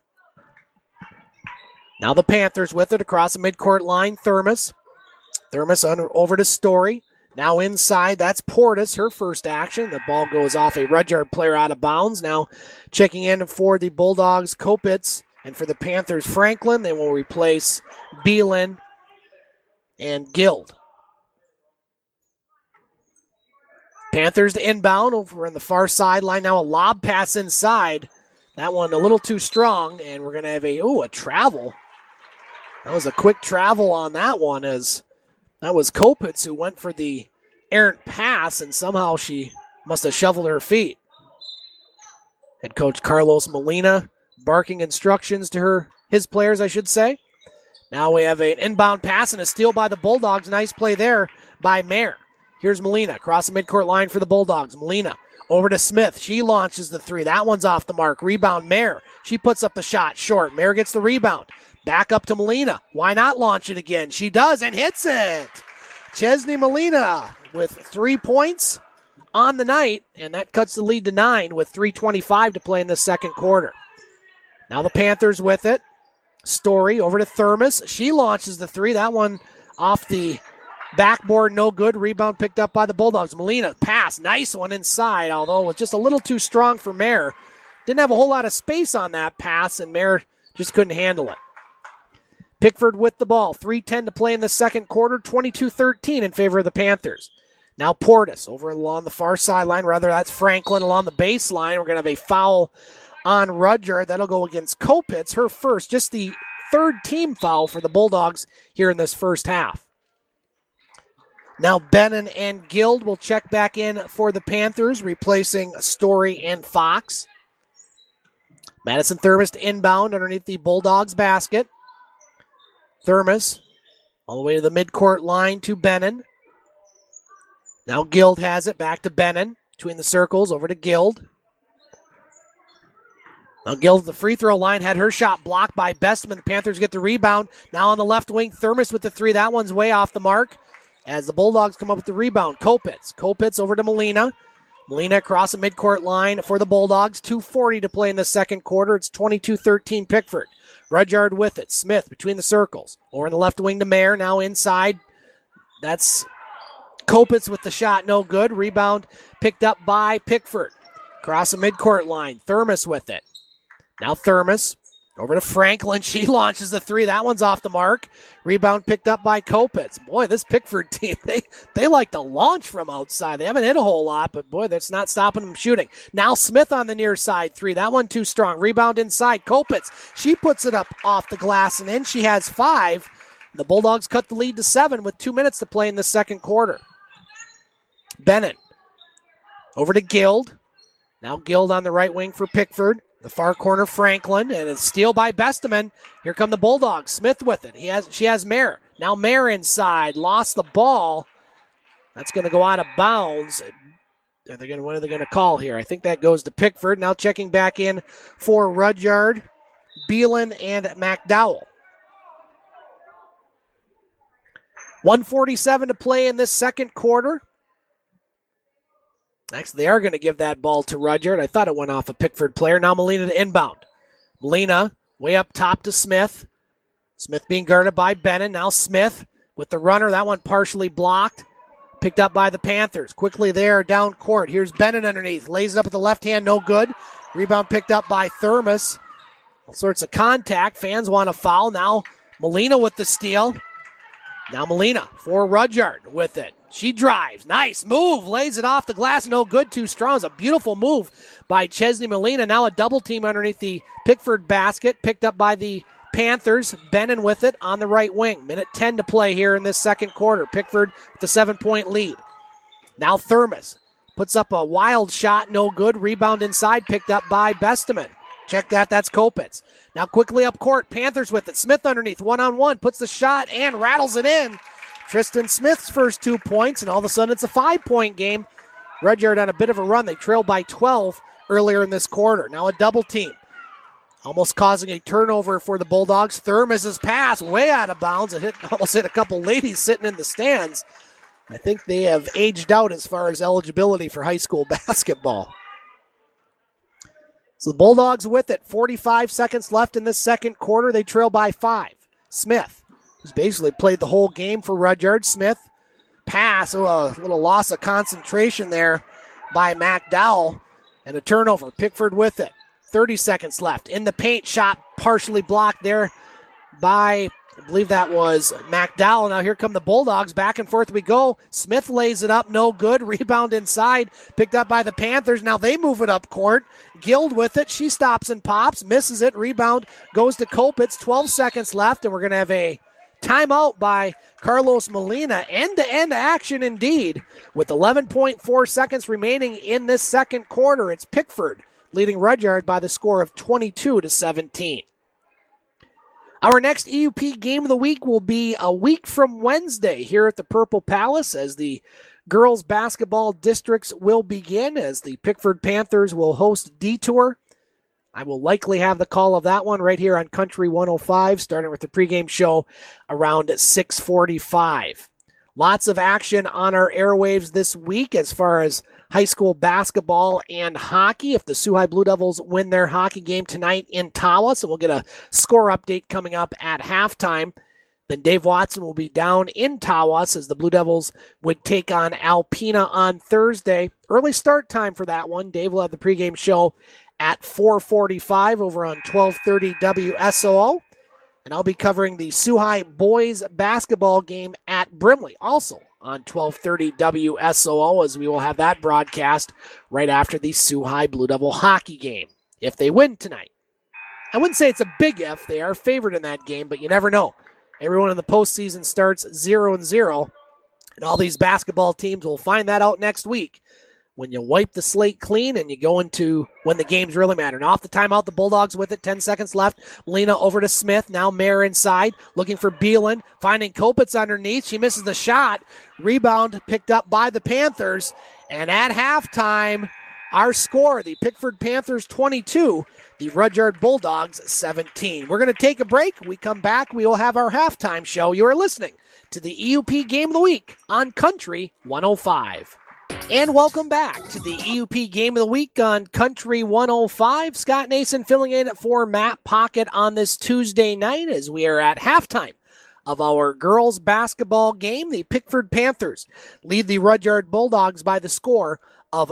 Now the Panthers with it across the midcourt line. Thermos over to Story. Now inside, that's Portis, her first action. The ball goes off a Rudyard player out of bounds. Now checking in for the Bulldogs, Kopitz. And for the Panthers, Franklin. They will replace Beelan and Guild. Panthers to inbound over on the far sideline. Now a lob pass inside. That one a little too strong, and we're going to have a travel. That was a quick travel on that one, as that was Kopitz who went for the errant pass, and somehow she must have shoveled her feet. Head coach Carlos Molina barking instructions to his players, I should say. Now we have an inbound pass and a steal by the Bulldogs. Nice play there by Mayer. Here's Molina across the midcourt line for the Bulldogs. Molina over to Smith. She launches the 3. That one's off the mark. Rebound, Mayer. She puts up the shot short. Mayer gets the rebound. Back up to Molina. Why not launch it again? She does and hits it. Chesney Molina with 3 points on the night, and that cuts the lead to 9 with 3:25 to play in the second quarter. Now the Panthers with it. Story over to Thermos. She launches the 3. That one off the backboard, no good. Rebound picked up by the Bulldogs. Molina, pass, nice one inside, although it was just a little too strong for Mayer. Didn't have a whole lot of space on that pass, and Mayer just couldn't handle it. Pickford with the ball. 3:10 to play in the second quarter. 22-13 in favor of the Panthers. Now Portis over along the far sideline. Rather, that's Franklin along the baseline. We're going to have a foul on Rudyard. That'll go against Kopitz, her first. Just the 3rd team foul for the Bulldogs here in this first half. Now Bennon and Guild will check back in for the Panthers, replacing Story and Fox. Madison Thermos to inbound underneath the Bulldogs basket. Thermos all the way to the midcourt line to Bennon. Now Guild has it back to Bennon. Between the circles, over to Guild. Now Guild, the free throw line, had her shot blocked by Bestman. The Panthers get the rebound. Now on the left wing, Thermos with the 3. That one's way off the mark as the Bulldogs come up with the rebound. Kopitz over to Molina. Molina across the midcourt line for the Bulldogs. 2:40 to play in the second quarter. It's 22-13 Pickford. Rudyard with it. Smith between the circles. Over in the left wing to Mayer. Now inside. That's Kopitz with the shot. No good. Rebound picked up by Pickford. Across the midcourt line. Thermos with it. Now Thermos over to Franklin. She launches the 3. That one's off the mark. Rebound picked up by Kopitz. Boy, this Pickford team, they like to launch from outside. They haven't hit a whole lot, but boy, that's not stopping them shooting. Now Smith on the near side 3. That one too strong. Rebound inside. Kopitz. She puts it up off the glass, and in she has 5. The Bulldogs cut the lead to 7 with 2 minutes to play in the second quarter. Bennett over to Guild. Now Guild on the right wing for Pickford. The far corner, Franklin, and a steal by Besteman. Here come the Bulldogs. Smith with it. She has Mayer. Now Mayer inside. Lost the ball. That's going to go out of bounds. What are they going to call here? I think that goes to Pickford. Now checking back in for Rudyard, Beelan, and McDowell. 1:47 to play in this second quarter. Actually, they are going to give that ball to Rudyard. I thought it went off a Pickford player. Now Molina to inbound. Molina way up top to Smith. Smith being guarded by Bennon. Now Smith with the runner. That one partially blocked. Picked up by the Panthers. Quickly there down court. Here's Bennon underneath. Lays it up with the left hand. No good. Rebound picked up by Thermos. All sorts of contact. Fans want to foul. Now Molina with the steal. Now Molina for Rudyard with it. She drives. Nice move. Lays it off the glass. No good. Too strong. It's a beautiful move by Chesney Molina. Now a double team underneath the Pickford basket. Picked up by the Panthers. Bennon with it on the right wing. Minute 10 to play here in this second quarter. Pickford with a 7-point lead. Now Thermos puts up a wild shot. No good. Rebound inside. Picked up by Besteman. Check that. That's Kopitz. Now quickly up court. Panthers with it. Smith underneath. One-on-one. Puts the shot and rattles it in. Tristan Smith's first 2 points, and all of a sudden it's a 5-point game. Rudyard on a bit of a run. They trailed by 12 earlier in this quarter. Now a double team. Almost causing a turnover for the Bulldogs. Thermos' pass way out of bounds. It almost hit a couple ladies sitting in the stands. I think they have aged out as far as eligibility for high school basketball. So the Bulldogs with it. 45 seconds left in this second quarter. They trail by 5. Smith, who's basically played the whole game for Rudyard. Smith, pass. Oh, a little loss of concentration there by McDowell. And a turnover. Pickford with it. 30 seconds left. In the paint, shot partially blocked there by, I believe that was McDowell. Now here come the Bulldogs. Back and forth we go. Smith lays it up. No good. Rebound inside. Picked up by the Panthers. Now they move it up court. Guild with it. She stops and pops. Misses it. Rebound goes to Kopitz. 12 seconds left, and we're going to have a timeout by Carlos Molina. End-to-end action indeed. With 11.4 seconds remaining in this second quarter, it's Pickford leading Rudyard by the score of 22-17. Our next EUP game of the week will be a week from Wednesday here at the Purple Palace as the girls basketball districts will begin, as the Pickford Panthers will host Detour. I will likely have the call of that one right here on Country 105, starting with the pregame show around 6:45. Lots of action on our airwaves this week as far as high school basketball and hockey. If the Sioux High Blue Devils win their hockey game tonight in Tawas, so we'll get a score update coming up at halftime. Then Dave Watson will be down in Tawas as the Blue Devils would take on Alpena on Thursday. Early start time for that one. Dave will have the pregame show at 4:45 over on 1230 WSOO. And I'll be covering the Sioux High boys basketball game at Brimley, also on 1230 WSOO, as we will have that broadcast right after the Sioux High Blue Devil hockey game, if they win tonight. I wouldn't say it's a big if. They are favored in that game, but you never know. Everyone in the postseason starts 0-0, and all these basketball teams will find that out next week when you wipe the slate clean and you go into when the games really matter. And off the timeout, the Bulldogs with it, 10 seconds left. Molina over to Smith. Now Mayer inside, looking for Beelan, finding Kopitz underneath. She misses the shot. Rebound picked up by the Panthers. And at halftime, our score, the Pickford Panthers 22, the Rudyard Bulldogs 17. We're going to take a break. We come back, we will have our halftime show. You are listening to the EUP Game of the Week on Country 105. And welcome back to the EUP Game of the Week on Country 105. Scott Nason filling in for Matt Pocket on this Tuesday night as we are at halftime of our girls basketball game. The Pickford Panthers lead the Rudyard Bulldogs by the score of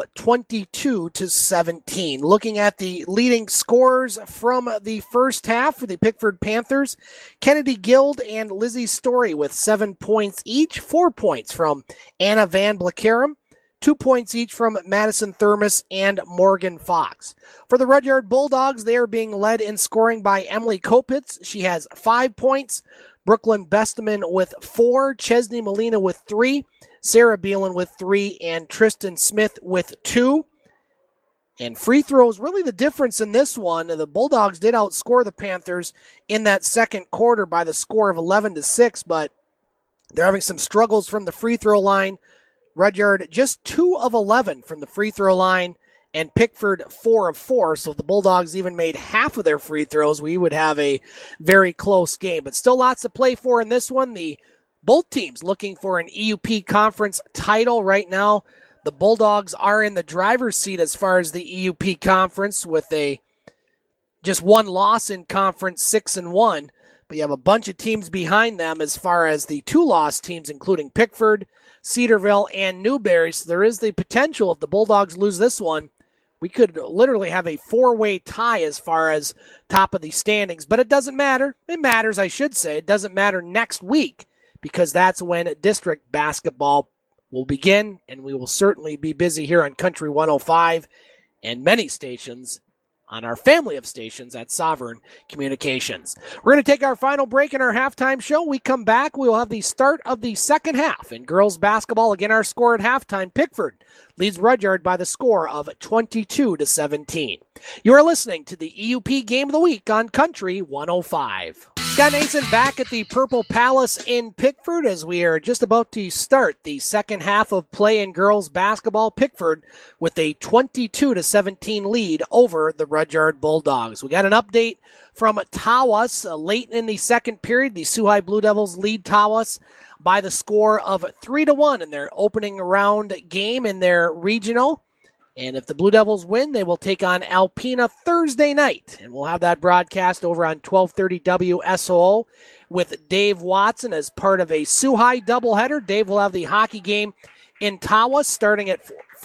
22-17. Looking at the leading scorers from the first half for the Pickford Panthers, Kennedy Guild and Lizzie Story with 7 points each, 4 points from Anna Van Blackarum, 2 points each from Madison Thermos and Morgan Fox. For the Rudyard Bulldogs, they are being led in scoring by Emily Kopitz. She has 5 points. Brooklyn Besteman with 4. Chesney Molina with 3. Sarah Beelan with 3. And Tristan Smith with 2. And free throws, really the difference in this one. The Bulldogs did outscore the Panthers in that second quarter by the score of 11-6, but they're having some struggles from the free throw line. Rudyard just 2 of 11 from the free throw line, and Pickford 4 of 4. So if the Bulldogs even made half of their free throws, we would have a very close game. But still lots to play for in this one. Both teams looking for an EUP conference title right now. The The Bulldogs are in the driver's seat as far as the EUP conference with just one loss in conference, 6-1. But you have a bunch of teams behind them as far as the 2-loss teams, including Pickford, Cedarville, and Newberry. So there is the potential if the Bulldogs lose this one, we could literally have a 4-way tie as far as top of the standings. But it doesn't matter. It matters, I should say. It doesn't matter next week because that's when district basketball will begin, and we will certainly be busy here on Country 105 and many stations on our family of stations at Sovereign Communications. We're going to take our final break in our halftime show. We come back, we will have the start of the second half in girls basketball. Again, our score at halftime, Pickford leads Rudyard by the score of 22-17. You are listening to the EUP Game of the Week on Country 105. Scott Nason back at the Purple Palace in Pickford as we are just about to start the second half of play in girls basketball. Pickford with a 22-17 lead over the Rudyard Bulldogs. We got an update from Tawas late in the second period. The Sioux High Blue Devils lead Tawas by the score of 3-1 in their opening round game in their regional. And if the Blue Devils win, they will take on Alpena Thursday night. And we'll have that broadcast over on 1230 WSOO with Dave Watson as part of a Sioux High doubleheader. Dave will have the hockey game in Tawas starting at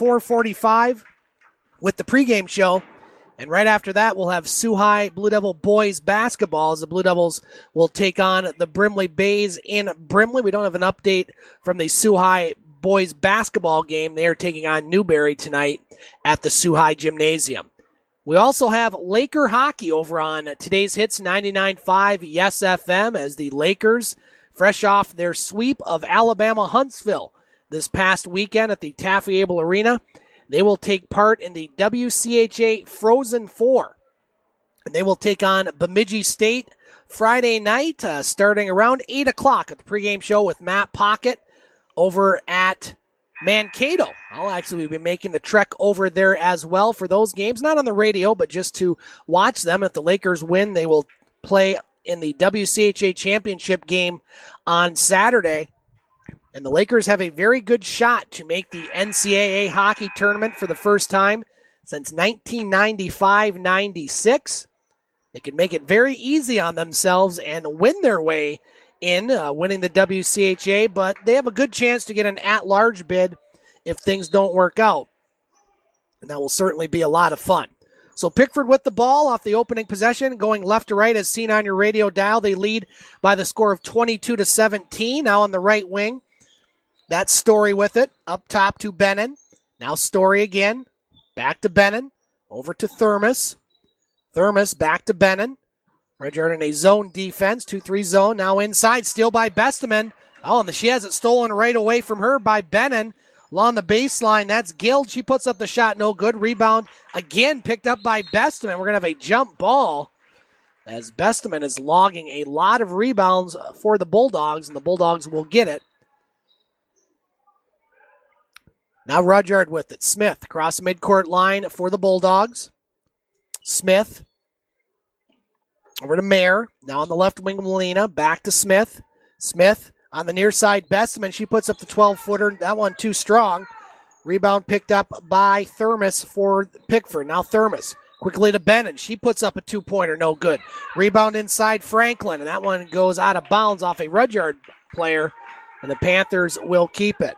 4:45 with the pregame show. And right after that, we'll have Sioux High Blue Devil boys basketball as the Blue Devils will take on the Brimley Bays in Brimley. We don't have an update from the Sioux High boys basketball game. They are taking on Newberry tonight at the Sioux High Gymnasium. We also have Laker hockey over on today's Hits 99.5 Yes FM as the Lakers, fresh off their sweep of Alabama Huntsville this past weekend at the Taffy Able Arena, they will take part in the WCHA Frozen Four. And they will take on Bemidji State Friday night starting around 8 o'clock at the pregame show with Matt Pocket over at Mankato. I'll actually be making the trek over there as well for those games, not on the radio, but just to watch them. If the Lakers win, they will play in the WCHA championship game on Saturday. And the Lakers have a very good shot to make the NCAA hockey tournament for the first time since 1995-96. They can make it very easy on themselves and win their way in winning the WCHA, but they have a good chance to get an at-large bid if things don't work out. And that will certainly be a lot of fun. So Pickford with the ball off the opening possession, going left to right as seen on your radio dial. They lead by the score of 22-17. Now on the right wing, that's Story with it. Up top to Bennon. Now Story again. Back to Bennon. Over to Thermos. Thermos back to Bennon. Rudyard in a zone defense, 2-3 zone. Now inside, steal by Besteman. Oh, and she has it stolen right away from her by Bennon. Along the baseline, that's Guild. She puts up the shot, no good. Rebound again picked up by Besteman. We're going to have a jump ball as Besteman is logging a lot of rebounds for the Bulldogs, and the Bulldogs will get it. Now Rudyard with it. Smith across the midcourt line for the Bulldogs. Smith over to Mayer. Now on the left wing, Molina. Back to Smith. Smith on the near side, Besteman. She puts up the 12-footer. That one too strong. Rebound picked up by Thermos for Pickford. Now Thermos quickly to Bennon. She puts up a two-pointer. No good. Rebound inside Franklin. And that one goes out of bounds off a Rudyard player. And the Panthers will keep it.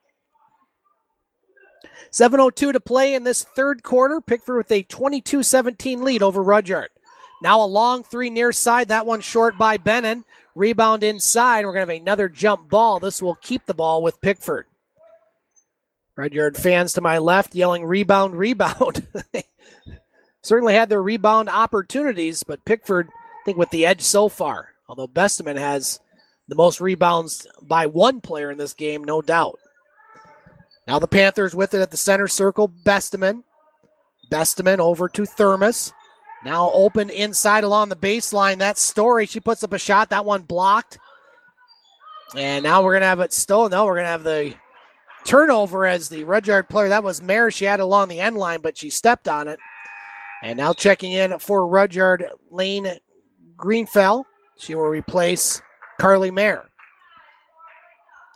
7:02 to play in this third quarter. Pickford with a 22-17 lead over Rudyard. Now a long three near side. That one short by Bennon. Rebound inside. We're going to have another jump ball. This will keep the ball with Pickford. Rudyard fans to my left yelling rebound, rebound. Certainly had their rebound opportunities, but Pickford, I think, with the edge so far. Although Besteman has the most rebounds by one player in this game, no doubt. Now the Panthers with it at the center circle. Besteman. Besteman over to Thermos. Now open inside along the baseline. That's Story. She puts up a shot. That one blocked. And now we're going to have it stolen. No, we're going to have the turnover as the Rudyard player. That was Mayer. She had it along the end line, but she stepped on it. And now checking in for Rudyard, Lane Greenfell. She will replace Carly Mayer.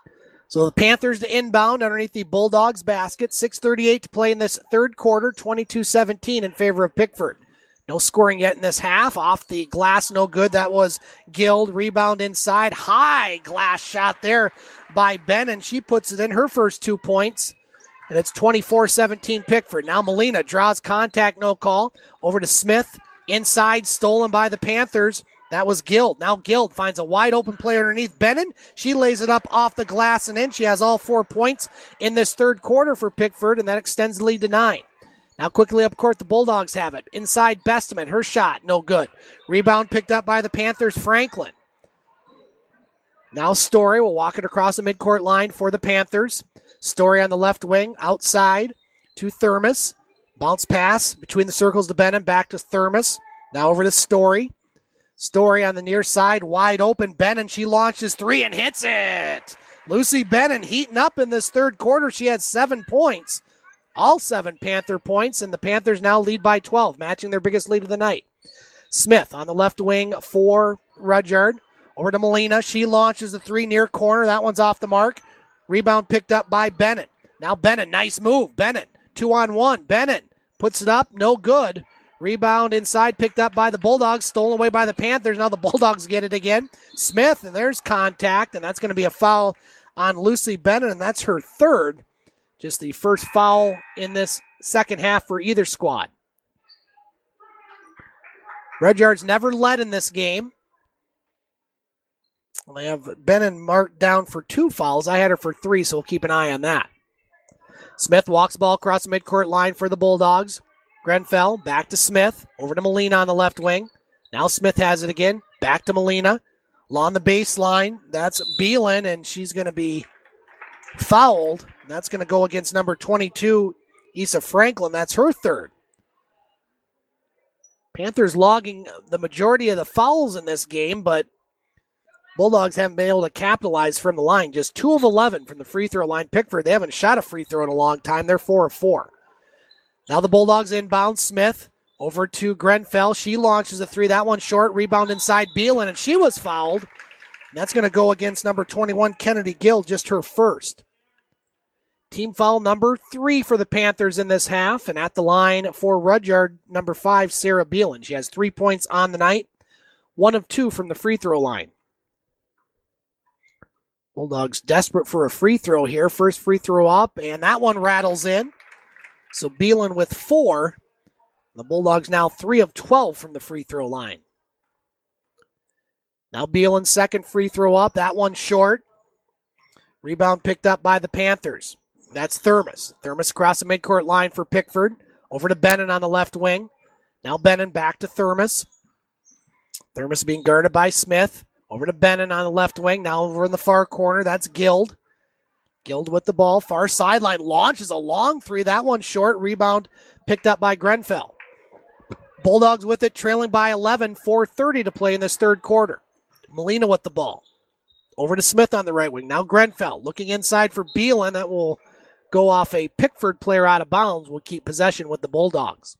So the Panthers to inbound underneath the Bulldogs basket. 6:38 to play in this third quarter, 22-17 in favor of Pickford. No scoring yet in this half. Off the glass, no good. That was Guild. Rebound inside. High glass shot there by Bennon. She puts it in, her first 2 points. And it's 24-17 Pickford. Now Molina draws contact, no call. Over to Smith. Inside, stolen by the Panthers. That was Guild. Now Guild finds a wide open player underneath Bennon. She lays it up off the glass and in. She has all 4 points in this third quarter for Pickford, and that extends the lead to 9. Now quickly up court, the Bulldogs have it. Inside Bestman, her shot, no good. Rebound picked up by the Panthers, Franklin. Now Story will walk it across the midcourt line for the Panthers. Story on the left wing, outside to Thermos. Bounce pass between the circles to Bennon, back to Thermos. Now over to Story. Story on the near side, wide open. Bennon, she launches 3 and hits it. Lucy Bennon heating up in this third quarter. She had 7 points, all 7 Panther points, and the Panthers now lead by 12, matching their biggest lead of the night. Smith on the left wing for Rudyard. Over to Molina. She launches the 3 near corner. That one's off the mark. Rebound picked up by Bennett. Now Bennett, nice move. Bennett, 2-on-1. Bennett puts it up, no good. Rebound inside, picked up by the Bulldogs, stolen away by the Panthers. Now the Bulldogs get it again. Smith, and there's contact, and that's going to be a foul on Lucy Bennett, and that's her third. Just the first foul in this second half for either squad. Rudyard's never led in this game. They have Bennett marked down for 2 fouls. I had her for 3, so we'll keep an eye on that. Smith walks the ball across the midcourt line for the Bulldogs. Grenfell, back to Smith, over to Molina on the left wing. Now Smith has it again, back to Molina. Along the baseline, that's Beelan, and she's going to be fouled. That's going to go against number 22, Issa Franklin. That's her third. Panthers logging the majority of the fouls in this game, but Bulldogs haven't been able to capitalize from the line. Just 2 of 11 from the free throw line. Pickford, they haven't shot a free throw in a long time. They're 4 of 4. Now the Bulldogs inbound. Smith over to Grenfell. She launches a 3. That one short. Rebound inside Beelan, and she was fouled. And that's going to go against number 21, Kennedy Gill, just her first. Team foul number 3 for the Panthers in this half. And at the line for Rudyard, number 5, Sarah Beelan. She has 3 points on the night. 1 of 2 from the free throw line. Bulldogs desperate for a free throw here. First free throw up, and that one rattles in. So Beelan with 4. The Bulldogs now 3 of 12 from the free throw line. Now Beelan's second free throw up. That one short. Rebound picked up by the Panthers. That's Thermos. Thermos across the midcourt line for Pickford. Over to Bennon on the left wing. Now Bennon back to Thermos. Thermos being guarded by Smith. Over to Bennon on the left wing. Now over in the far corner. That's Guild. Guild with the ball. Far sideline. Launches a long 3. That one short. Rebound picked up by Grenfell. Bulldogs with it, trailing by 11. 4:30 to play in this third quarter. Molina with the ball. Over to Smith on the right wing. Now Grenfell looking inside for Beelan. That will go off a Pickford player out of bounds. Will keep possession with the Bulldogs.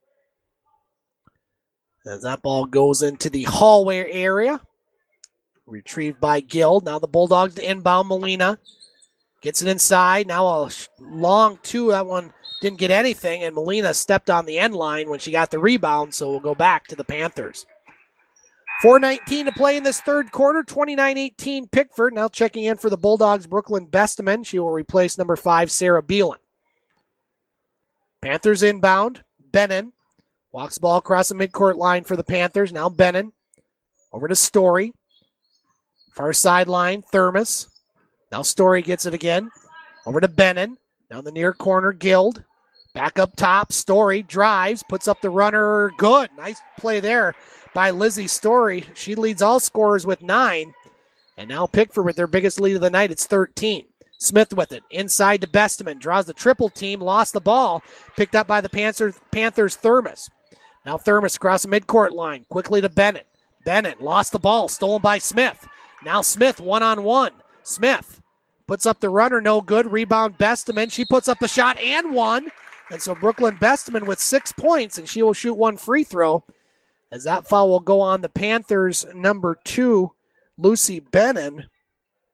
As that ball goes into the hallway area. Retrieved by Guild. Now the Bulldogs to inbound. Molina gets it inside. Now a long 2. That one didn't get anything, and Molina stepped on the end line when she got the rebound, so we'll go back to the Panthers. 4:19 to play in this third quarter. 29-18 Pickford. Now checking in for the Bulldogs, Brooklyn Besteman. She will replace number 5, Sarah Beelan. Panthers inbound. Bennon walks the ball across the midcourt line for the Panthers. Now Bennon over to Story. Far sideline, Thermos. Now Story gets it again. Over to Bennon. Down the near corner, Guild. Back up top, Story drives, puts up the runner. Good. Nice play there by Lizzie Story. She leads all scorers with 9. And now Pickford with their biggest lead of the night. It's 13. Smith with it. Inside to Besteman. Draws the triple team. Lost the ball. Picked up by the Panthers Thermos. Now Thermos across the midcourt line. Quickly to Bennett. Bennett lost the ball. Stolen by Smith. Now Smith 1-on-1. Smith puts up the runner. No good. Rebound Besteman. She puts up the shot and 1. And so Brooklyn Besteman with 6 points, and she will shoot 1 free throw. As that foul will go on the Panthers' number 2, Lucy Bennon.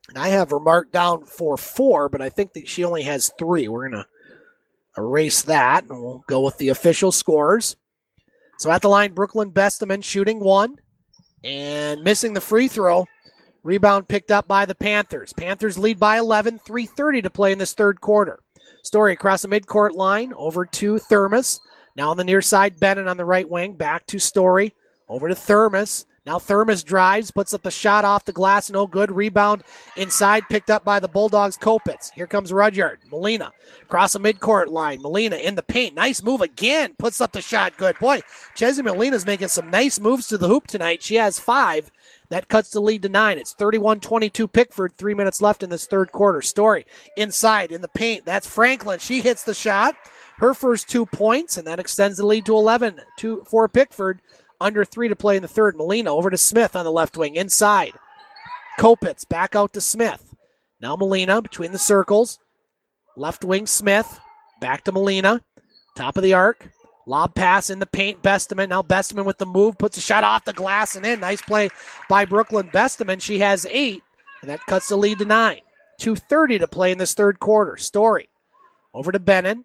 And I have her marked down for 4, but I think that she only has 3. We're going to erase that, and we'll go with the official scores. So at the line, Brooklyn Besteman shooting 1 and missing the free throw. Rebound picked up by the Panthers. Panthers lead by 11, 3:30 to play in this third quarter. Story across the midcourt line, over to Thermos. Now on the near side, Bennett on the right wing, back to Story, over to Thermos. Now Thermos drives, puts up a shot off the glass, no good. Rebound inside, picked up by the Bulldogs, Kopitz. Here comes Rudyard. Molina across the midcourt line. Molina in the paint. Nice move again. Puts up the shot. Good. Boy, Chesney Molina's making some nice moves to the hoop tonight. She has 5. That cuts the lead to 9. It's 31-22 Pickford. 3 minutes left in this third quarter. Story inside in the paint. That's Franklin. She hits the shot. Her first 2 points, and that extends the lead to 11 for Pickford. Under 3 to play in the third. Molina over to Smith on the left wing. Inside. Kopitz back out to Smith. Now Molina between the circles. Left wing Smith. Back to Molina. Top of the arc. Lob pass in the paint. Besteman. Now Besteman with the move. Puts a shot off the glass and in. Nice play by Brooklyn Besteman. She has 8. And that cuts the lead to 9. 2:30 to play in this third quarter. Story. Over to Bennett.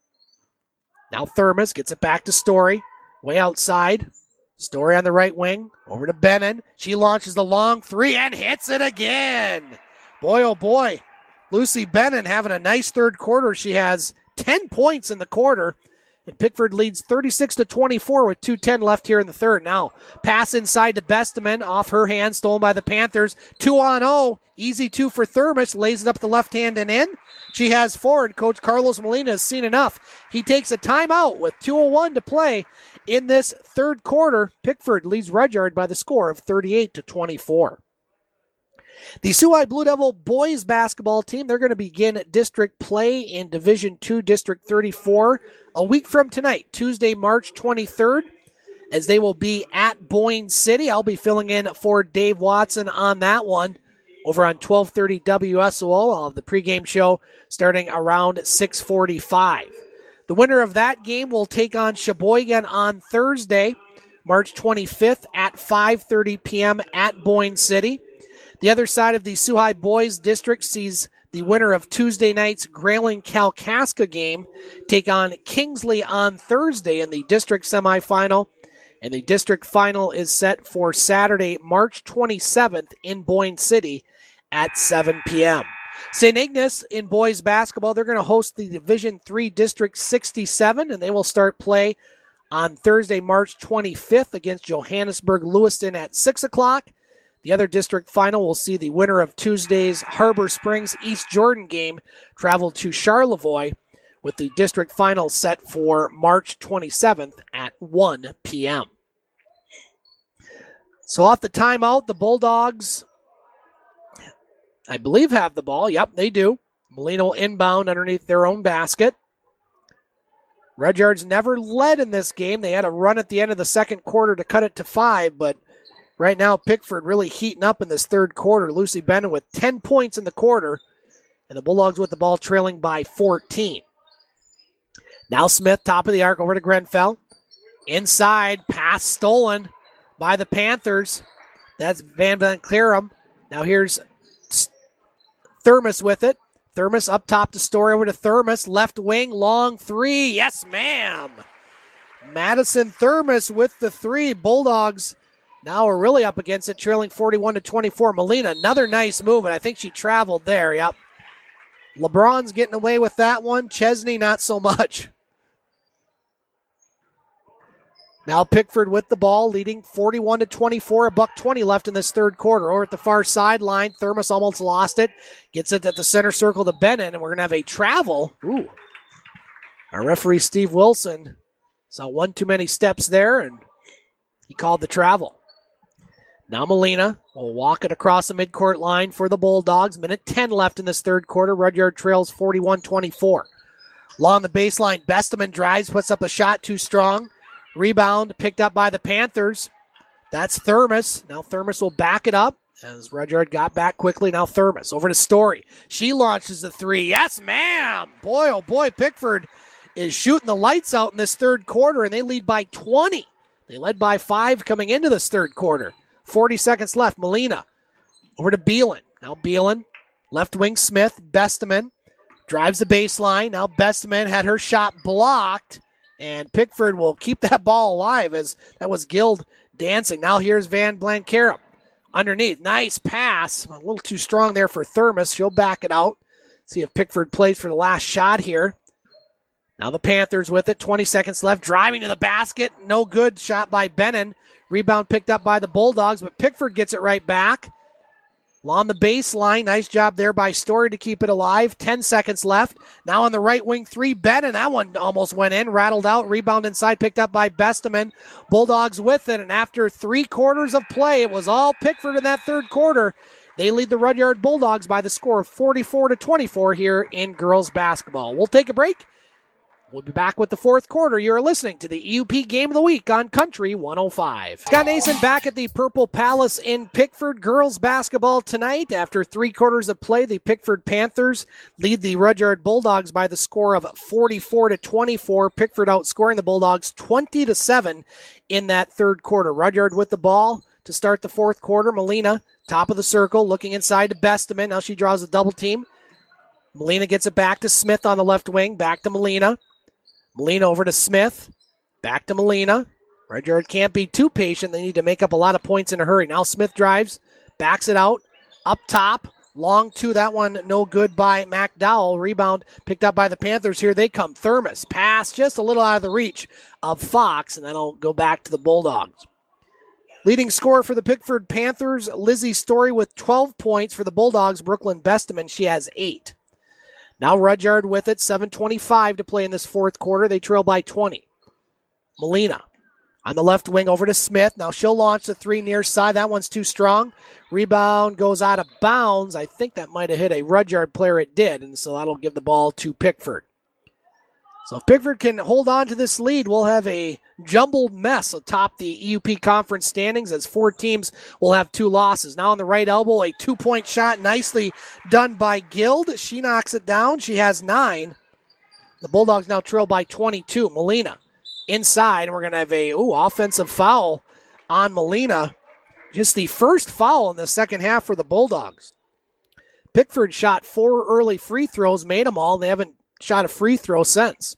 Now Thermos gets it back to Story. Way outside. Story on the right wing. Over to Bennett. She launches the long 3 and hits it again. Boy, oh boy. Lucy Bennett having a nice third quarter. She has 10 points in the quarter. And Pickford leads 36-24 with 2:10 left here in the third. Now, pass inside to Besteman. Off her hand, stolen by the Panthers. 2-on-0. Easy 2 for Thermos. Lays it up the left hand and in. She has 4, and Coach Carlos Molina has seen enough. He takes a timeout with 2:01 to play in this third quarter. Pickford leads Rudyard by the score of 38-24. The Soo High Blue Devil boys basketball team, they're going to begin district play in Division II, District 34, a week from tonight, Tuesday, March 23rd, as they will be at Boyne City. I'll be filling in for Dave Watson on that one over on 1230 WSOL. I'll have the pregame show starting around 6:45. The winner of that game will take on Sheboygan on Thursday, March 25th at 5:30 p.m. at Boyne City. The other side of the Soo High boys district sees the winner of Tuesday night's Grayling-Kalkaska game take on Kingsley on Thursday in the district semifinal. And the district final is set for Saturday, March 27th in Boyne City at 7 p.m. St. Ignace in boys basketball, they're going to host the Division III District 67, and they will start play on Thursday, March 25th against Johannesburg Lewiston at 6 o'clock. The other district final will see the winner of Tuesday's Harbor Springs East Jordan game travel to Charlevoix, with the district final set for March 27th at 1 p.m. So off the timeout, the Bulldogs, I believe, have the ball. Yep, they do. Molina will inbound underneath their own basket. Rudyard's never led in this game. They had a run at the end of the second quarter to cut it to 5, but right now Pickford really heating up in this third quarter. Lucy Bennett with 10 points in the quarter, and the Bulldogs with the ball trailing by 14. Now Smith, top of the arc, over to Grenfell. Inside, pass stolen by the Panthers. That's Van Clearum. Now here's Thermos with it. Thermos up top to Story, over to Thermos. Left wing, long 3. Yes, ma'am. Madison Thermos with the 3. Bulldogs now are really up against it, trailing 41-24. Molina, another nice move, and I think she traveled there. Yep. LeBron's getting away with that one. Chesney, not so much. Now Pickford with the ball, leading 41-24, $1:20 left in this third quarter. Over at the far sideline, Thermos almost lost it. Gets it at the center circle to Bennett, and we're going to have a travel. Ooh. Our referee, Steve Wilson, saw one too many steps there, and he called the travel. Now Molina will walk it across the midcourt line for the Bulldogs. Minute 10 left in this third quarter. Rudyard trails 41-24. Along the baseline, Besteman drives, puts up a shot too strong. Rebound picked up by the Panthers. That's Thermos. Now Thermos will back it up as Rudyard got back quickly. Now Thermos over to Story. She launches the 3. Yes, ma'am. Boy, oh boy, Pickford is shooting the lights out in this third quarter, and they lead by 20. They led by 5 coming into this third quarter. 40 seconds left. Molina over to Beelan. Now Beelan Left wing Smith, Besteman drives the baseline. Now Besteman had her shot blocked, and Pickford will keep that ball alive as that was Guild dancing. Now here's Van Blancarum underneath. Nice pass. A little too strong there for Thermos. She'll back it out. See if Pickford plays for the last shot here. Now the Panthers with it. 20 seconds left. Driving to the basket. No good. Shot by Bennon. Rebound picked up by the Bulldogs, but Pickford gets it right back. Along the baseline. Nice job there by Story to keep it alive. 10 seconds left. Now on the right wing three, Bennon. That one almost went in. Rattled out. Rebound inside picked up by Besteman. Bulldogs with it. And after 3 quarters of play, it was all Pickford in that third quarter. They lead the Rudyard Bulldogs by the score of 44-24 here in girls basketball. We'll take a break. We'll be back with the fourth quarter. You're listening to the EUP Game of the Week on Country 105. Scott Nason back at the Purple Palace in Pickford. Girls basketball tonight. After 3 quarters of play, the Pickford Panthers lead the Rudyard Bulldogs by the score of 44-24. Pickford outscoring the Bulldogs 20-7 in that third quarter. Rudyard with the ball to start the fourth quarter. Molina, top of the circle, looking inside to Besteman. Now she draws a double team. Molina gets it back to Smith on the left wing. Back to Molina. Molina over to Smith. Back to Molina. Rudyard can't be too patient. They need to make up a lot of points in a hurry. Now Smith drives. Backs it out. Up top. Long two. That one no good by McDowell. Rebound picked up by the Panthers. Here they come. Thermos. Pass just a little out of the reach of Fox. And that'll go back to the Bulldogs. Leading scorer for the Pickford Panthers, Lizzie Story with 12 points. For the Bulldogs, Brooklyn Besteman, she has 8. Now Rudyard with it, 7:25 to play in this fourth quarter. They trail by 20. Molina on the left wing over to Smith. Now she'll launch the three near side. That one's too strong. Rebound goes out of bounds. I think that might have hit a Rudyard player. It did, and so that'll give the ball to Pickford. So if Pickford can hold on to this lead, we'll have a jumbled mess atop the EUP conference standings as 4 teams will have 2 losses. Now on the right elbow, a 2-point shot nicely done by Guild. She knocks it down. She has 9. The Bulldogs now trail by 22. Molina inside, and we're going to have a offensive foul on Molina. Just the first foul in the second half for the Bulldogs. Pickford shot 4 early free throws, made them all. They haven't shot a free throw since.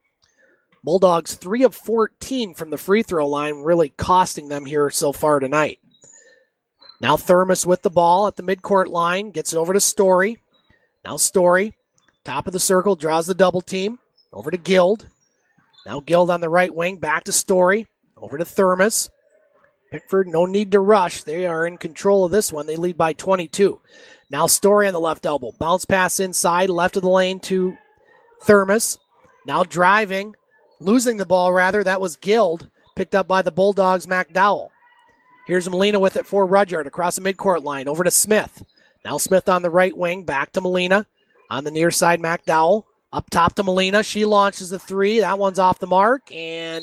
Bulldogs 3 of 14 from the free throw line, really costing them here so far tonight. Now Thermos with the ball at the midcourt line, gets it over to Story. Now Story, top of the circle, draws the double team, over to Guild. Now Guild on the right wing, back to Story, over to Thermos. Pickford, no need to rush. They are in control of this one. They lead by 22. Now Story on the left elbow, bounce pass inside, left of the lane to Thermos. Now driving. Losing the ball, rather. That was Guild. Picked up by the Bulldogs, McDowell. Here's Molina with it for Rudyard across the midcourt line. Over to Smith. Now Smith on the right wing. Back to Molina. On the near side, McDowell. Up top to Molina. She launches the 3. That one's off the mark. And,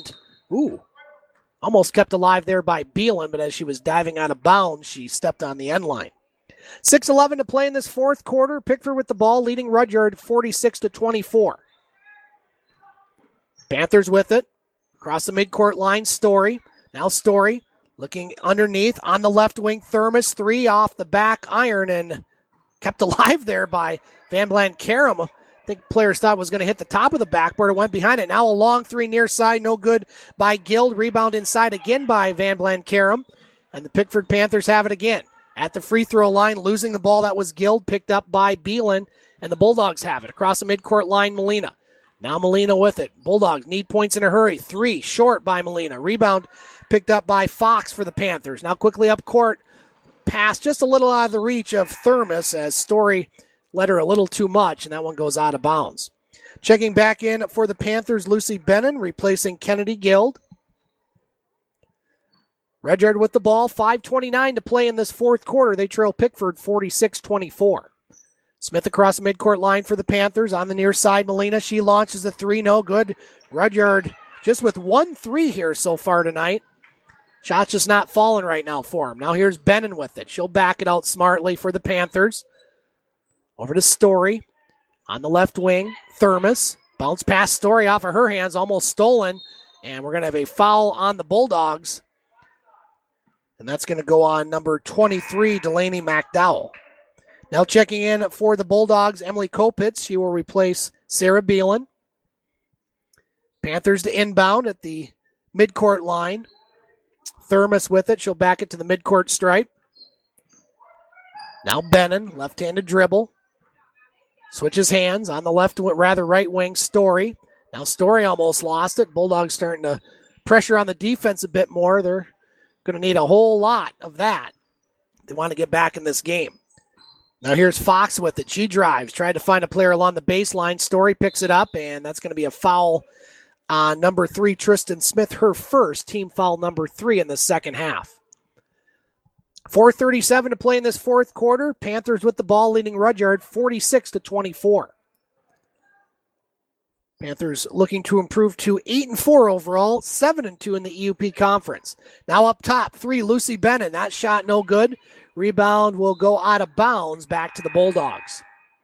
almost kept alive there by Beelan, but as she was diving out of bounds, she stepped on the end line. 6:11 to play in this fourth quarter. Pickford with the ball, leading Rudyard 46-24. Panthers with it. Across the midcourt line, Story. Now Story looking underneath on the left wing. Thermos 3 off the back iron and kept alive there by Van Blancarum. I think players thought it was going to hit the top of the backboard. It went behind it. Now a long 3 near side. No good by Guild. Rebound inside again by Van Blancarum. And the Pickford Panthers have it again. At the free throw line, losing the ball. That was Guild, picked up by Beelan. And the Bulldogs have it. Across the midcourt line, Molina. Now Molina with it. Bulldogs need points in a hurry. 3 short by Molina. Rebound picked up by Fox for the Panthers. Now quickly up court. Pass just a little out of the reach of Thermos as Story led her a little too much, and that one goes out of bounds. Checking back in for the Panthers, Lucy Bennon replacing Kennedy Guild. Rudyard with the ball. 5:29 to play in this fourth quarter. They trail Pickford 46-24. Smith across the midcourt line for the Panthers. On the near side, Molina. She launches the 3. No good. Rudyard just with 1 3 here so far tonight. Shot's just not falling right now for him. Now here's Bennon with it. She'll back it out smartly for the Panthers. Over to Story. On the left wing, Thermos. Bounce pass Story off of her hands. Almost stolen. And we're going to have a foul on the Bulldogs. And that's going to go on number 23, Delaney McDowell. Now checking in for the Bulldogs, Emily Kopitz. She will replace Sarah Beelan. Panthers to inbound at the midcourt line. Thermos with it. She'll back it to the midcourt stripe. Now Bennon, left-handed dribble. Switches hands on the right wing, Story. Now Story almost lost it. Bulldogs starting to pressure on the defense a bit more. They're going to need a whole lot of that. They want to get back in this game. Now here's Fox with it. She drives, tried to find a player along the baseline. Story picks it up, and that's going to be a foul on number 3, Tristan Smith, her first, team foul number 3 in the second half. 4:37 to play in this fourth quarter. Panthers with the ball, leading Rudyard 46-24. Panthers looking to improve to 8-4 overall, 7-2 in the EUP conference. Now up top, 3, Lucy Bennon. That shot no good. Rebound will go out of bounds back to the Bulldogs.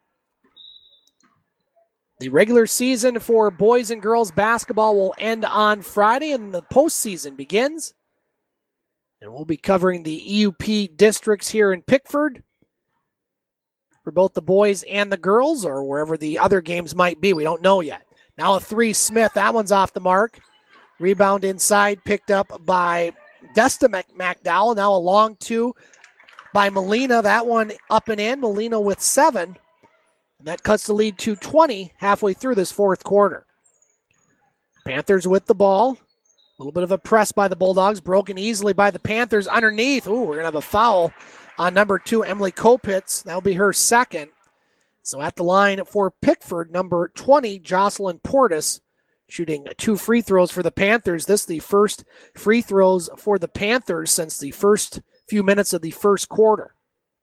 The regular season for boys and girls basketball will end on Friday, and the postseason begins. And we'll be covering the EUP districts here in Pickford for both the boys and the girls, or wherever the other games might be. We don't know yet. Now a 3, Smith. That one's off the mark. Rebound inside, picked up by Desta McDowell. Now a long 2 by Molina. That one up and in. Molina with 7. And that cuts the lead to 20 halfway through this fourth quarter. Panthers with the ball. A little bit of a press by the Bulldogs. Broken easily by the Panthers underneath. Ooh, we're going to have a foul on number 2, Emily Kopitz. That'll be her second. So at the line for Pickford, number 20, Jocelyn Portis, shooting 2 free throws for the Panthers. This is the first free throws for the Panthers since the first few minutes of the first quarter.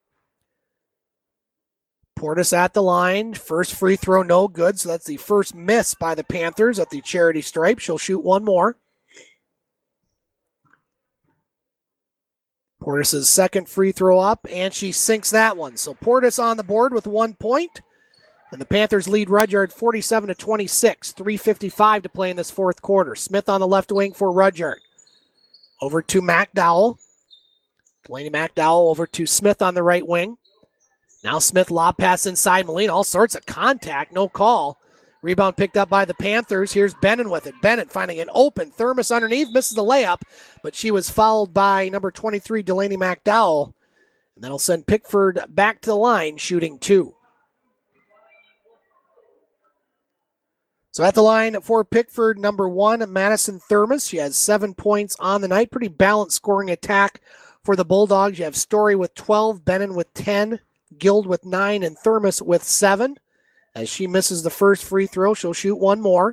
Portis at the line. First free throw, no good. So that's the first miss by the Panthers at the charity stripe. She'll shoot one more. Portis' second free throw up, and she sinks that one. So Portis on the board with 1 point. And the Panthers lead Rudyard 47-26. 3:55 to play in this fourth quarter. Smith on the left wing for Rudyard. Over to McDowell. Delaney McDowell over to Smith on the right wing. Now Smith lob pass inside Molina. All sorts of contact. No call. Rebound picked up by the Panthers. Here's Bennon with it. Bennon finding an open. Thermos underneath. Misses the layup. But she was fouled by number 23, Delaney McDowell. And that'll send Pickford back to the line, shooting 2. So at the line for Pickford, number 1, Madison Thermos. She has 7 points on the night. Pretty balanced scoring attack for the Bulldogs. You have Story with 12, Bennon with 10, Guild with 9, and Thermos with 7. As she misses the first free throw, she'll shoot one more.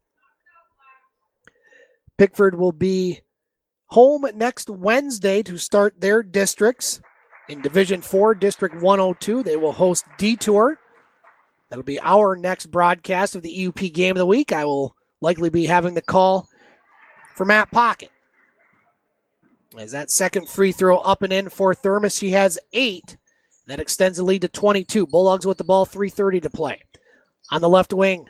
Pickford will be home next Wednesday to start their districts. In Division 4, District 102, they will host Detour. That'll be our next broadcast of the EUP Game of the Week. I will likely be having the call for Matt Pocket. As that second free throw up and in for Thermos, she has 8. That extends the lead to 22. Bulldogs with the ball, 3:30 to play. On the left wing,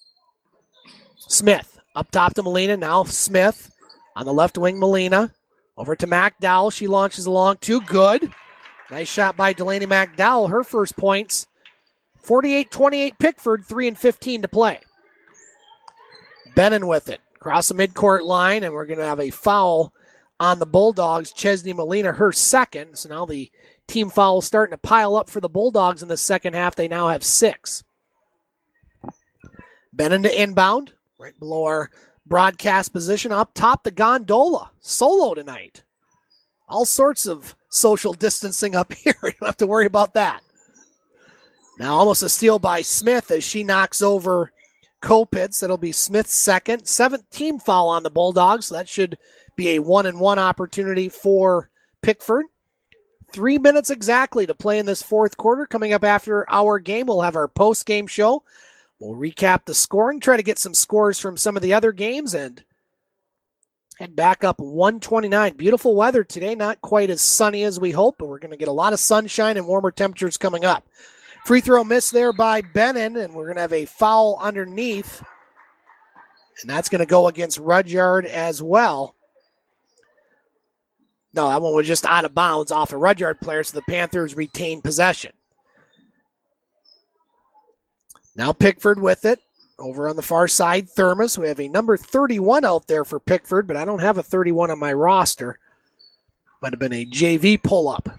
Smith. Up top to Molina. Now Smith. On the left wing, Molina. Over to McDowell. She launches along. Too good. Nice shot by Delaney McDowell. Her first points. 48-28 Pickford. 3:15 to play. Bennon with it. Across the midcourt line, and we're going to have a foul on the Bulldogs. Chesney Molina, her second. So now the team foul starting to pile up for the Bulldogs in the second half. They now have 6. Bennon to inbound, right below our broadcast position. Up top, the gondola. Solo tonight. All sorts of social distancing up here. You don't have to worry about that. Now almost a steal by Smith as she knocks over Kopitz. That'll be Smith's second. 7th team foul on the Bulldogs. So that should be a 1-and-1 opportunity for Pickford. 3 minutes exactly to play in this fourth quarter. Coming up after our game, we'll have our post-game show. We'll recap the scoring, try to get some scores from some of the other games, and head back up 129. Beautiful weather today, not quite as sunny as we hope, but we're going to get a lot of sunshine and warmer temperatures coming up. Free throw miss there by Bennon, and we're going to have a foul underneath, and that's going to go against Rudyard as well. No, that one was just out of bounds off a Rudyard player, so the Panthers retain possession. Now Pickford with it. Over on the far side, Thermos. We have a number 31 out there for Pickford, but I don't have a 31 on my roster. Might have been a JV pull-up.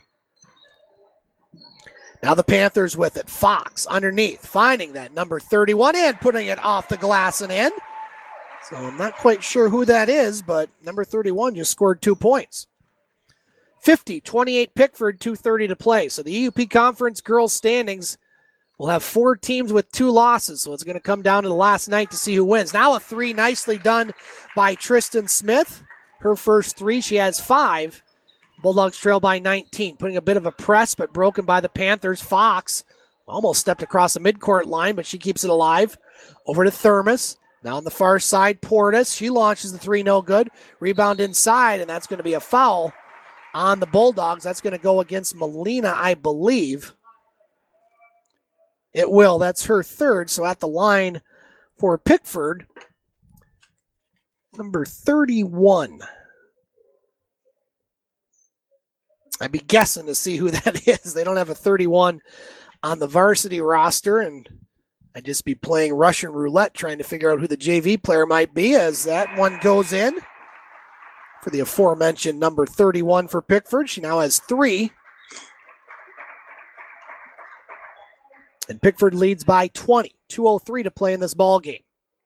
Now the Panthers with it. Fox underneath, finding that number 31 and putting it off the glass and in. So I'm not quite sure who that is, but number 31 just scored 2 points. 50-28 Pickford, 2:30 to play. So the EUP Conference girls standings will have 4 teams with 2 losses, so it's going to come down to the last night to see who wins. Now a 3 nicely done by Tristan Smith. Her first 3, she has 5. Bulldogs trail by 19, putting a bit of a press, but broken by the Panthers. Fox almost stepped across the midcourt line, but she keeps it alive. Over to Thermos. Now on the far side, Portis. She launches the 3, no good. Rebound inside, and that's going to be a foul on the Bulldogs. That's going to go against Molina, I believe. It will. That's her 3rd. So at the line for Pickford, number 31. I'd be guessing to see who that is. They don't have a 31 on the varsity roster, and I'd just be playing Russian roulette trying to figure out who the JV player might be as that one goes in for the aforementioned number 31 for Pickford. She now has 3. And Pickford leads by 20. 2:03 to play in this ball game.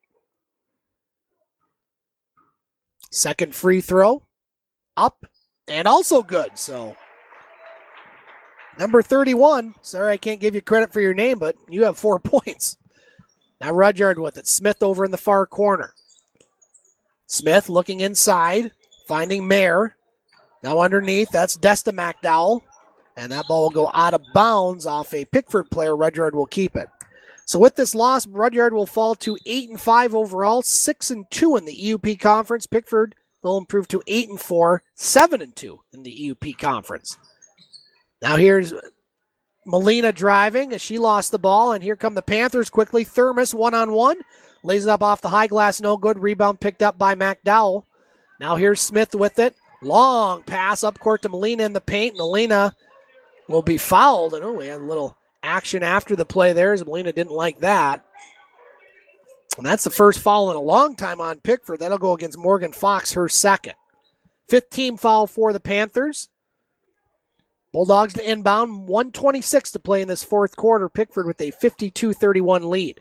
Second free throw. Up and also good. So number 31. Sorry, I can't give you credit for your name, but you have 4 points. Now Rudyard with it. Smith over in the far corner. Smith looking inside. Finding Mayer. Now underneath. That's Desta McDowell. And that ball will go out of bounds off a Pickford player. Rudyard will keep it. So with this loss, Rudyard will fall to 8-5 overall, 6-2 in the EUP Conference. Pickford will improve to 8-4, 7-2 in the EUP Conference. Now here's Molina driving as she lost the ball, and here come the Panthers quickly. Thermos one-on-one, lays it up off the high glass, no good. Rebound picked up by McDowell. Now here's Smith with it. Long pass up court to Molina in the paint. Molina will be fouled. And we had a little action after the play there as Molina didn't like that. And that's the first foul in a long time on Pickford. That'll go against Morgan Fox, her 2nd. 5th team foul for the Panthers. Bulldogs to inbound. 1:26 to play in this 4th quarter. Pickford with a 52-31 lead.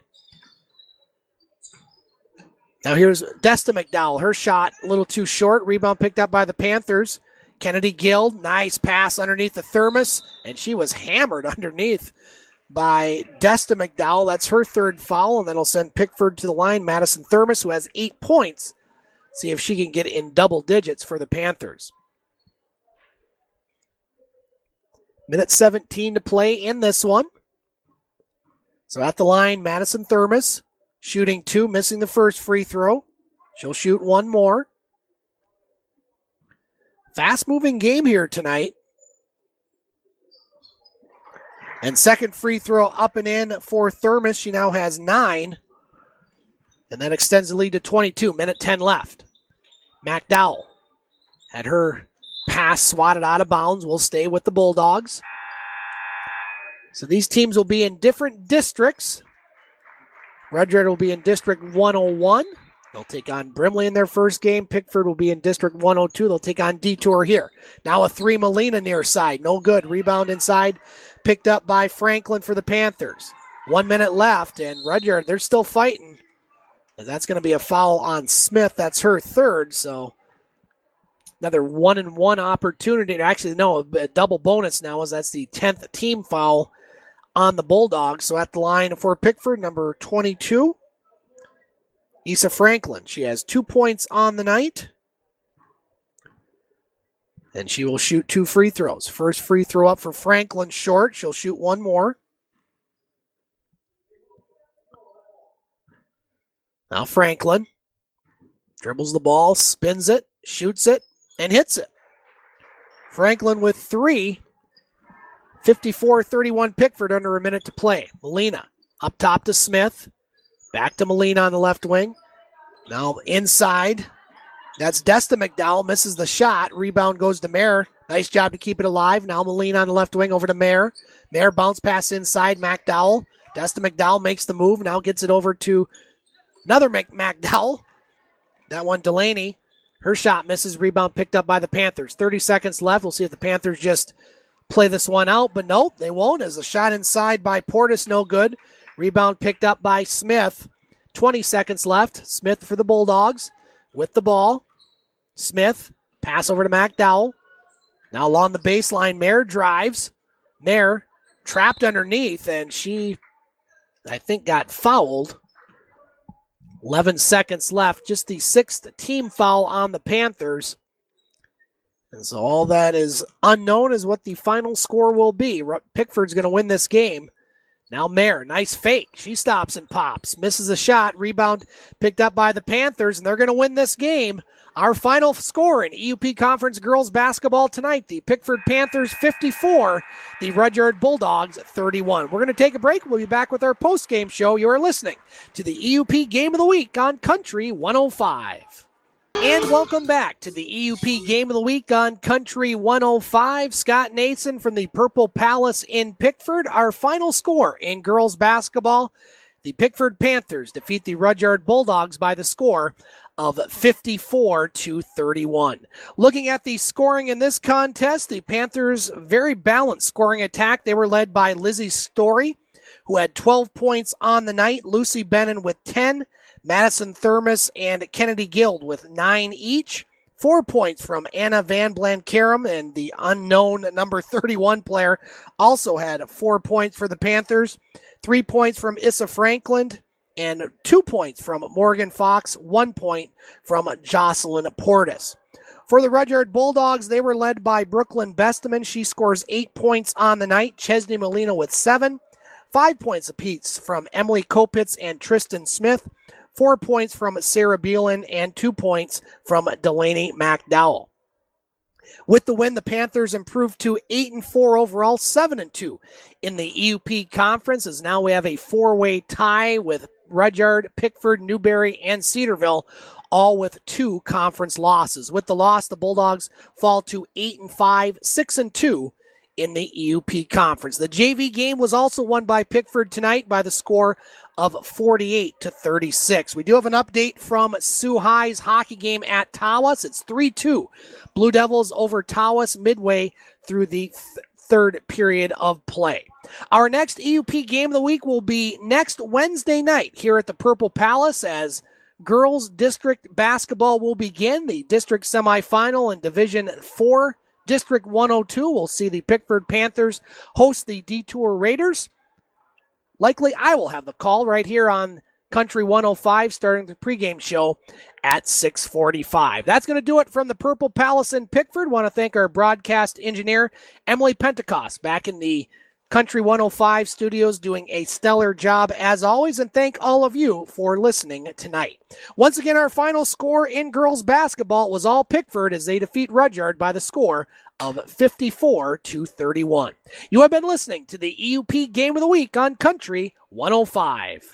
Now here's Desta McDowell. Her shot a little too short. Rebound picked up by the Panthers. Kennedy Guild, nice pass underneath the Thermos, and she was hammered underneath by Desta McDowell. That's her 3rd foul, and that'll send Pickford to the line. Madison Thermos, who has 8 points. See if she can get in double digits for the Panthers. Minute 17 to play in this one. So at the line, Madison Thermos, shooting 2, missing the first free throw. She'll shoot 1 more. Fast-moving game here tonight. And second free throw up and in for Thermos. She now has 9. And that extends the lead to 22. Minute 10 left. McDowell had her pass swatted out of bounds. Will stay with the Bulldogs. So these teams will be in different districts. Rudyard will be in District 101. They'll take on Brimley in their first game. Pickford will be in District 102. They'll take on Detour here. Now a 3 Molina near side. No good. Rebound inside. Picked up by Franklin for the Panthers. 1 minute left, and Rudyard, they're still fighting. And that's going to be a foul on Smith. That's her 3rd, so another 1-and-1 opportunity. Actually, no, a double bonus now as that's the 10th team foul on the Bulldogs. So at the line for Pickford, number 22. Issa Franklin, she has 2 points on the night. And she will shoot 2 free throws. First free throw up for Franklin, short. She'll shoot 1 more. Now Franklin dribbles the ball, spins it, shoots it, and hits it. Franklin with 3. 54-31 Pickford under a minute to play. Molina up top to Smith. Back to Molina on the left wing. Now inside. That's Desta McDowell. Misses the shot. Rebound goes to Mayer. Nice job to keep it alive. Now Molina on the left wing over to Mayer. Mayer bounce pass inside. McDowell Destin McDowell makes the move, now gets it over to another McDowell. That one, Delaney. Her shot misses, rebound picked up by the Panthers. 30 seconds left. We'll see if the Panthers just play this one out, but nope, they won't, as a shot inside by Portis, no good. Rebound picked up by Smith. 20 seconds left. Smith for the Bulldogs with the ball. Smith, pass over to McDowell. Now along the baseline, Mayer drives. Mayer trapped underneath, and she, I think, got fouled. 11 seconds left. Just the 6th team foul on the Panthers. And so all that is unknown is what the final score will be. Pickford's going to win this game. Now Mayer, nice fake. She stops and pops. Misses a shot. Rebound picked up by the Panthers, and they're going to win this game. Our final score in EUP Conference girls basketball tonight, the Pickford Panthers 54, the Rudyard Bulldogs 31. We're going to take a break. We'll be back with our post-game show. You are listening to the EUP Game of the Week on Country 105. And welcome back to the EUP Game of the Week on Country 105. Scott Nason from the Purple Palace in Pickford. Our final score in girls basketball, the Pickford Panthers defeat the Rudyard Bulldogs by the score of 54-31. Looking at the scoring in this contest, the Panthers very balanced scoring attack. They were led by Lizzie Story, who had 12 points on the night. Lucy Bennon with 10. Madison Thermos and Kennedy Guild with 9 each. 4 points from Anna Van Blankarum, and the unknown number 31 player also had 4 points for the Panthers. 3 points from Issa Franklin, and 2 points from Morgan Fox, 1 point from Jocelyn Portis. For the Rudyard Bulldogs, they were led by Brooklyn Besteman. She scores 8 points on the night. Chesney Molina with 7. 5 points apiece from Emily Kopitz and Tristan Smith. 4 points from Sarah Beelan and 2 points from Delaney McDowell. With the win, the Panthers improved to 8-4 overall, 7-2 in the EUP conference, as now we have a 4-way tie with Rudyard, Pickford, Newberry, and Cedarville, all with 2 conference losses. With the loss, the Bulldogs fall to 8-5, 6-2 in the EUP conference. The JV game was also won by Pickford tonight by the score of 48-36. We do have an update from Sioux High's hockey game at Tawas. It's 3-2. Blue Devils over Tawas midway through the third period of play. Our next EUP game of the week will be next Wednesday night here at the Purple Palace, as girls district basketball will begin. The district semifinal in Division 4, District 102 will see the Pickford Panthers host the Detour Raiders. Likely I will have the call right here on Country 105 starting the pregame show at 6:45. That's going to do it from the Purple Palace in Pickford. Want to thank our broadcast engineer, Emily Pentecost, back in the Country 105 studios doing a stellar job as always, and thank all of you for listening tonight. Once again, our final score in girls basketball was all Pickford as they defeat Rudyard by the score of 54-31. You have been listening to the EUP Game of the Week on Country 105.